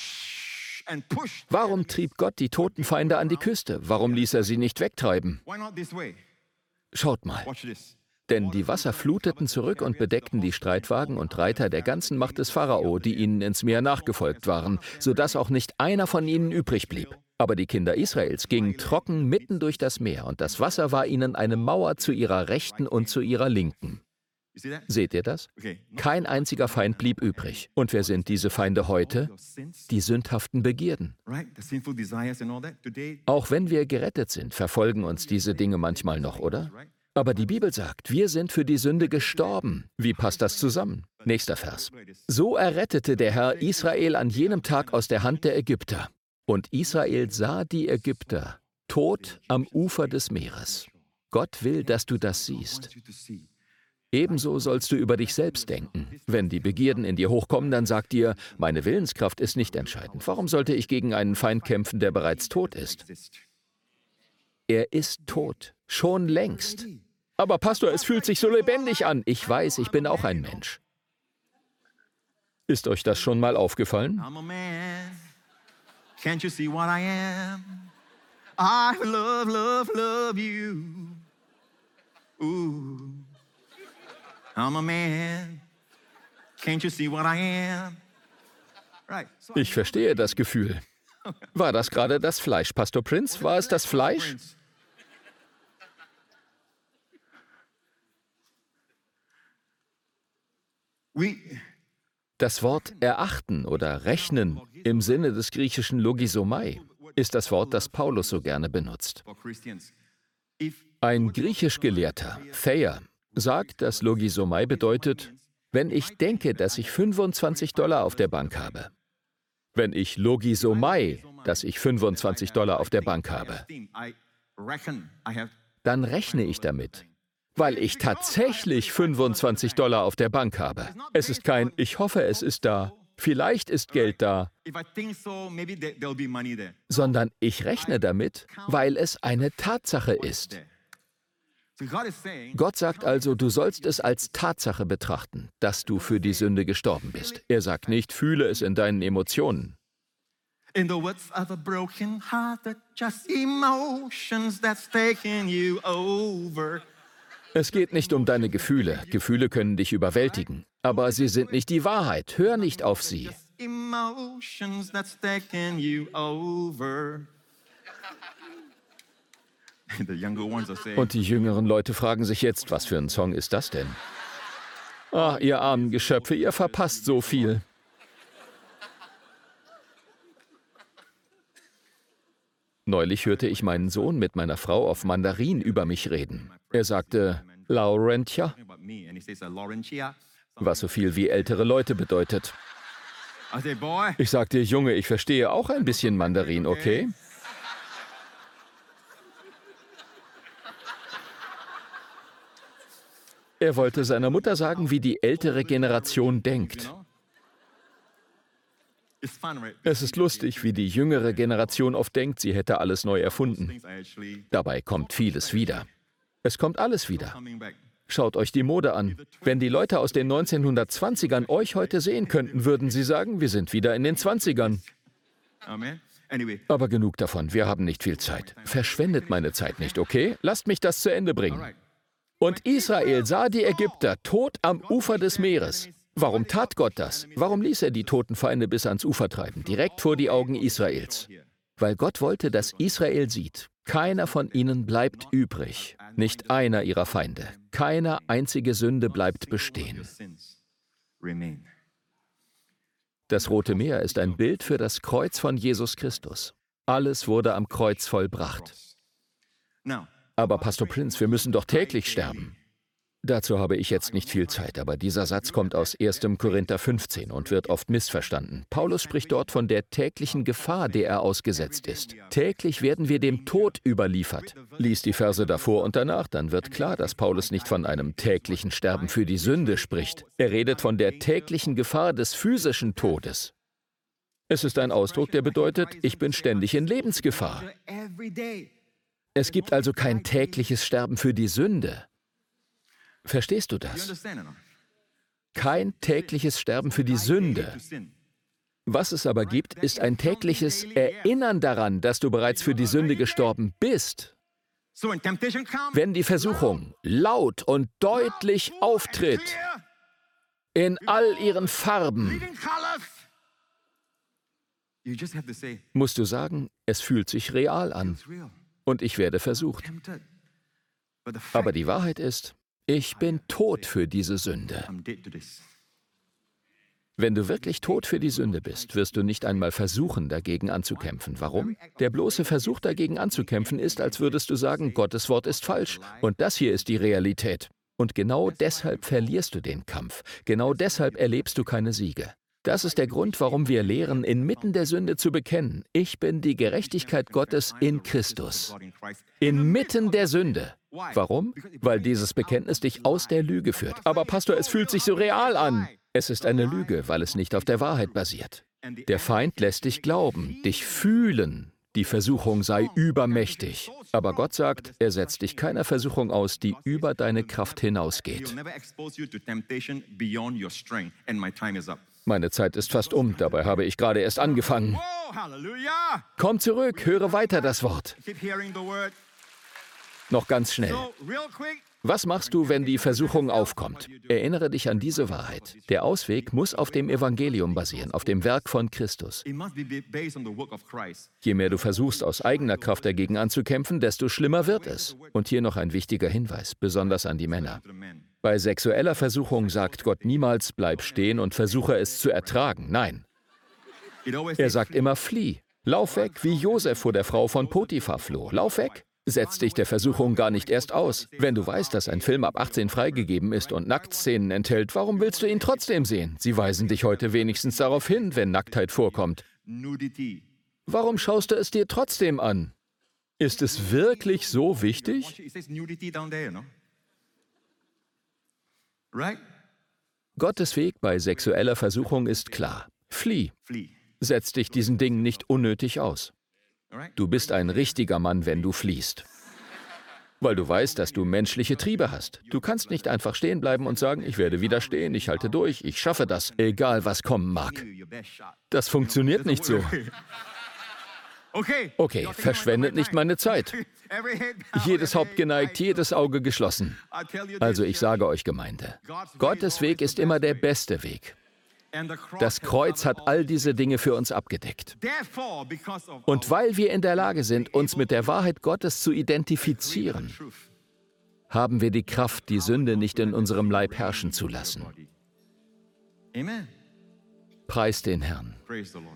Warum trieb Gott die toten Feinde an die Küste? Warum ließ er sie nicht wegtreiben? Schaut mal. Denn die Wasser fluteten zurück und bedeckten die Streitwagen und Reiter der ganzen Macht des Pharao, die ihnen ins Meer nachgefolgt waren, sodass auch nicht einer von ihnen übrig blieb. Aber die Kinder Israels gingen trocken mitten durch das Meer, und das Wasser war ihnen eine Mauer zu ihrer Rechten und zu ihrer Linken. Seht ihr das? Kein einziger Feind blieb übrig. Und wer sind diese Feinde heute? Die sündhaften Begierden. Auch wenn wir gerettet sind, verfolgen uns diese Dinge manchmal noch, oder? Aber die Bibel sagt, wir sind für die Sünde gestorben. Wie passt das zusammen? Nächster Vers. So errettete der Herr Israel an jenem Tag aus der Hand der Ägypter. Und Israel sah die Ägypter tot am Ufer des Meeres. Gott will, dass du das siehst. Ebenso sollst du über dich selbst denken. Wenn die Begierden in dir hochkommen, dann sag dir, meine Willenskraft ist nicht entscheidend. Warum sollte ich gegen einen Feind kämpfen, der bereits tot ist? Er ist tot, schon längst. Aber Pastor, es fühlt sich so lebendig an. Ich weiß, ich bin auch ein Mensch. Ist euch das schon mal aufgefallen? I'm a man. Can't you see what I am? I love, love, love you. Ooh. I'm a man. Can't you see what I am? Right. So Ich verstehe das Gefühl. War das gerade das Fleisch, Pastor Prince? War es das Fleisch? We, Das Wort erachten oder rechnen im Sinne des griechischen Logisomai ist das Wort, das Paulus so gerne benutzt. for Christians, if Ein griechisch Gelehrter, Thayer, sagt, dass Logisomai bedeutet, wenn ich denke, dass ich fünfundzwanzig Dollar auf der Bank habe. Wenn ich Logisomai, dass ich fünfundzwanzig Dollar auf der Bank habe, I reckon I have dann rechne ich damit, weil ich tatsächlich fünfundzwanzig Dollar auf der Bank habe. Es ist kein Ich hoffe, es ist da, vielleicht ist Geld da, if I think so, maybe there, there'll be money there. sondern ich rechne damit, weil es eine Tatsache ist. So God is saying, Gott sagt also, du sollst es als Tatsache betrachten, dass du für die Sünde gestorben bist. Er sagt nicht, fühle es in deinen Emotionen. in the words of a broken heart, that just emotions that's taking you over. Es geht nicht um deine Gefühle. Gefühle können dich überwältigen. Aber sie sind nicht die Wahrheit. Hör nicht auf sie. Just emotions that's taking you over. The younger ones are saying, Und die jüngeren Leute fragen sich jetzt, was für ein Song ist das denn? Ach, ihr armen Geschöpfe, ihr verpasst so viel. Neulich hörte ich meinen Sohn mit meiner Frau auf Mandarin über mich reden. Er sagte, Laurentia, about me, and he says, uh, Laurentia. was so viel wie ältere Leute bedeutet. I say, boy, Ich sagte, Junge, ich verstehe auch ein bisschen Mandarin, okay? Er wollte seiner Mutter sagen, wie die ältere Generation denkt. it's fun, right? Es ist lustig, wie die jüngere Generation oft denkt, sie hätte alles neu erfunden. Things are actually Dabei kommt vieles wieder. Es kommt alles wieder. coming back. Schaut euch die Mode an. Wenn die Leute aus den neunzehnhundertzwanzigern euch heute sehen könnten, würden sie sagen, wir sind wieder in den zwanzigern. Amen. Anyway, Aber genug davon, wir haben nicht viel Zeit. Verschwendet meine Zeit nicht, okay? Lasst mich das zu Ende bringen. right. Und Israel sah die Ägypter tot am Ufer des Meeres. Warum tat Gott das? Warum ließ er die toten Feinde bis ans Ufer treiben, direkt vor die Augen Israels? Weil Gott wollte, dass Israel sieht, keiner von ihnen bleibt übrig, nicht einer ihrer Feinde. Keine einzige Sünde bleibt bestehen. Sins remain. Das Rote Meer ist ein Bild für das Kreuz von Jesus Christus. Alles wurde am Kreuz vollbracht. Now, Aber Pastor Prince, wir müssen doch täglich sterben. Dazu habe ich jetzt nicht viel Zeit, aber dieser Satz kommt aus erstem Korinther fünfzehn und wird oft missverstanden. Paulus spricht dort von der täglichen Gefahr, der er ausgesetzt ist. Täglich werden wir dem Tod überliefert. Lies die Verse davor und danach, dann wird klar, dass Paulus nicht von einem täglichen Sterben für die Sünde spricht. Er redet von der täglichen Gefahr des physischen Todes. Es ist ein Ausdruck, der bedeutet, ich bin ständig in Lebensgefahr. every day. Es gibt also kein tägliches Sterben für die Sünde. Verstehst du You das? understand or not? Kein tägliches Sterben für die Sünde. To sin. Was es aber gibt, ist ein tägliches Erinnern daran, dass du bereits für die Sünde gestorben bist. So when temptation comes, Wenn die Versuchung laut und deutlich auftritt, clear, in all ihren Farben, leading colors, you just have to say, musst du sagen, es fühlt sich real an it's real. und ich werde versucht. Tempted. But the fact Aber die Wahrheit ist, ich bin tot für diese Sünde. I'm dead to this. Wenn du wirklich tot für die Sünde bist, wirst du nicht einmal versuchen, dagegen anzukämpfen. Warum? Der bloße Versuch, dagegen anzukämpfen, ist, als würdest du sagen, Gottes Wort ist falsch. Und das hier ist die Realität. Und genau deshalb verlierst du den Kampf. Genau deshalb erlebst du keine Siege. Das ist der Grund, warum wir lehren, inmitten der Sünde zu bekennen, ich bin die Gerechtigkeit Gottes in Christus. Inmitten der Sünde. Warum? Weil dieses Bekenntnis dich aus der Lüge führt. Aber Pastor, es fühlt sich so real an. Es ist eine Lüge, weil es nicht auf der Wahrheit basiert. Der Feind lässt dich glauben, dich fühlen, die Versuchung sei übermächtig. Aber Gott sagt, er setzt dich keiner Versuchung aus, die über deine Kraft hinausgeht. He'll never expose you to temptation beyond your strength. And my time is up. Meine Zeit ist fast um, dabei habe ich gerade erst angefangen. Oh, hallelujah. Komm zurück, höre weiter das Wort. Keep hearing the word. Noch ganz schnell. So, real quick. Was machst du, wenn die Versuchung aufkommt? Erinnere dich an diese Wahrheit. Der Ausweg muss auf dem Evangelium basieren, auf dem Werk von Christus. It must be based on the work of Christ. Je mehr du versuchst, aus eigener Kraft dagegen anzukämpfen, desto schlimmer wird es. Und hier noch ein wichtiger Hinweis, besonders an die Männer. To the men. Bei sexueller Versuchung sagt Gott niemals, bleib stehen und versuche es zu ertragen. Nein, It always er says, sagt immer, flieh. Lauf weg, wie Josef vor der Frau von Potiphar floh. Lauf weg. Setz dich der Versuchung gar nicht erst aus. Wenn du weißt, dass ein Film ab achtzehn freigegeben ist und Nacktszenen enthält, warum willst du ihn trotzdem sehen? Sie weisen dich heute wenigstens darauf hin, wenn Nacktheit vorkommt. nudity. Warum schaust du es dir trotzdem an? Ist es wirklich so wichtig? It says nudity down there, no? Right? Gottes Weg bei sexueller Versuchung ist klar. Flieh. Flee. Setz dich diesen Dingen nicht unnötig aus. Alright? Du bist ein richtiger Mann, wenn du fliehst. Weil du weißt, dass du menschliche Triebe hast. Du kannst nicht einfach stehen bleiben und sagen, ich werde widerstehen, ich halte durch, ich schaffe das, egal was kommen mag. Your best shot. Das funktioniert nicht so. Okay. Okay, verschwendet nicht meine Zeit. Every head bowed, Jedes every Haupt geneigt, jedes Auge geschlossen. I tell you Also this, ich sage euch, Gemeinde, Gottes Weg ist immer der beste Weg. and the cross Das has Kreuz covered hat all. all diese Dinge für uns abgedeckt. Therefore, because of Und our weil wir in der Lage sind, uns mit der Wahrheit Gottes zu identifizieren, truth, haben wir die Kraft, die Sünde nicht in unserem Leib herrschen zu lassen. Amen. Preis den Herrn. Praise the Lord.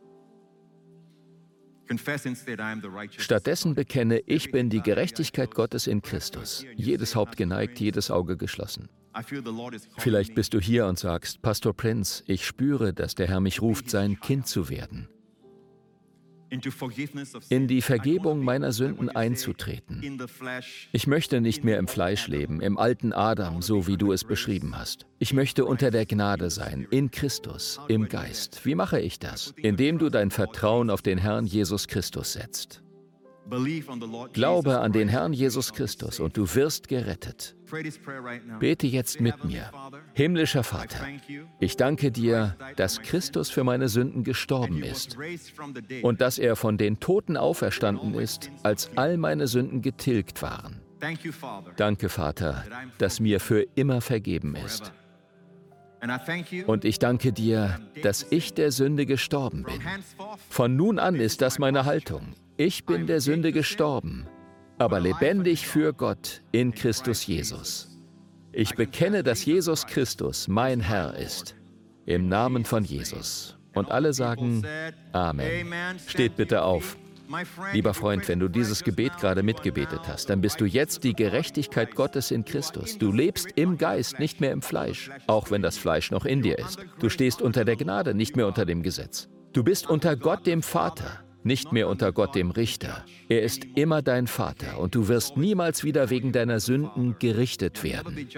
Confess instead, I am the righteous. Stattdessen bekenne, ich bin die Gerechtigkeit Gottes in Christus. Jedes Haupt geneigt, jedes Auge geschlossen. I feel the Lord is calling Vielleicht me bist du hier und sagst, Pastor Prinz, ich spüre, dass der Herr mich ruft, sein Kind zu werden, into forgiveness of in sin. die I Vergebung want to be- meiner I Sünden want to say, einzutreten. in the flesh, Ich möchte nicht mehr im Fleisch leben, im alten Adam, so wie du es beschrieben hast. Ich möchte unter der Gnade sein, in Christus, im Geist. Wie mache ich das? Indem du dein Vertrauen auf den Herrn Jesus Christus setzt. believe on the Lord Glaube Jesus an den Christ. Herrn Jesus Christus und du wirst gerettet. Pray this prayer right now. Bete jetzt mit mir. Himmlischer Vater, Thank you. ich danke dir, dass Christus für meine Sünden gestorben ist Raised from the dead. und dass er von den Toten auferstanden ist, als all meine Sünden getilgt waren. Thank you, Father. Danke, Vater, dass mir für immer vergeben ist. And I thank you. Und ich danke dir, dass ich der Sünde gestorben bin. Henceforth, Von nun an ist das meine Haltung. Ich bin der Sünde gestorben, aber lebendig für Gott in Christus Jesus. Ich bekenne, dass Jesus Christus mein Herr ist. Im Namen von Jesus. Und alle sagen Amen. Steht bitte auf. Lieber Freund, wenn du dieses Gebet gerade mitgebetet hast, dann bist du jetzt die Gerechtigkeit Gottes in Christus. Du lebst im Geist, nicht mehr im Fleisch, auch wenn das Fleisch noch in dir ist. Du stehst unter der Gnade, nicht mehr unter dem Gesetz. Du bist unter Gott dem Vater, nicht mehr unter Gott dem Richter. Er ist immer dein Vater und du wirst niemals wieder wegen deiner Sünden gerichtet werden.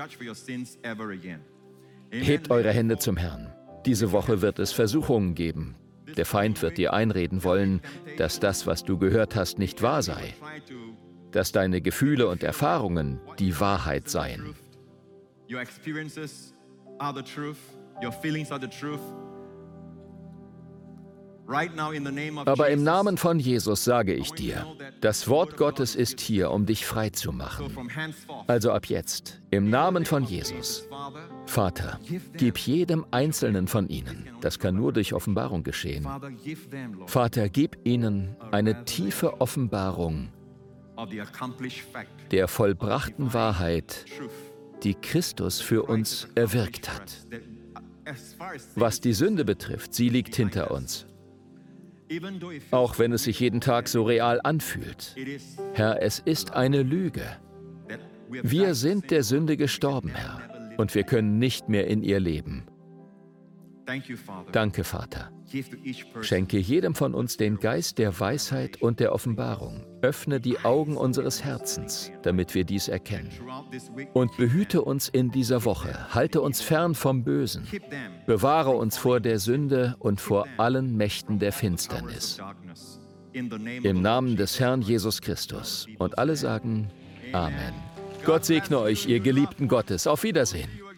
Hebt eure Hände zum Herrn. Diese Woche wird es Versuchungen geben. Der Feind wird dir einreden wollen, dass das, was du gehört hast, nicht wahr sei. Dass deine Gefühle und Erfahrungen die Wahrheit seien. Your experiences are the truth. Your feelings are the truth. Right now in the name of Aber im Jesus, Namen von Jesus sage ich dir, das Wort Gottes ist hier, um dich frei zu so machen. from henceforth, Also ab jetzt, im Namen von Jesus. Father, Vater, gib jedem Einzelnen von ihnen, das kann nur durch Offenbarung geschehen. Father, give them, Lord, Vater, gib ihnen eine tiefe Offenbarung of the accomplished fact, der vollbrachten Wahrheit, truth, die Christus für uns erwirkt hat. that as far as Was die Sünde betrifft, sie liegt hinter uns. even though it feels Auch wenn es sich jeden Tag so real anfühlt. it is Herr, es ist eine Lüge. that we have Wir died sind der Sünde gestorben, Herr, und wir können nicht mehr in ihr leben. Thank you, Father. Danke, Vater. Give to each person Schenke jedem von uns den Geist der Weisheit und der Offenbarung. Öffne die Augen unseres Herzens, damit wir dies erkennen. throughout this week. Und behüte uns in dieser Woche. Halte uns fern vom Bösen. Keep them Bewahre uns vor der Sünde und vor allen Mächten der powers of Finsternis. darkness. In the name Im of Namen des Herrn Jesus Christus. Und alle sagen Amen. Gott segne euch, ihr Geliebten Gottes. Auf Wiedersehen.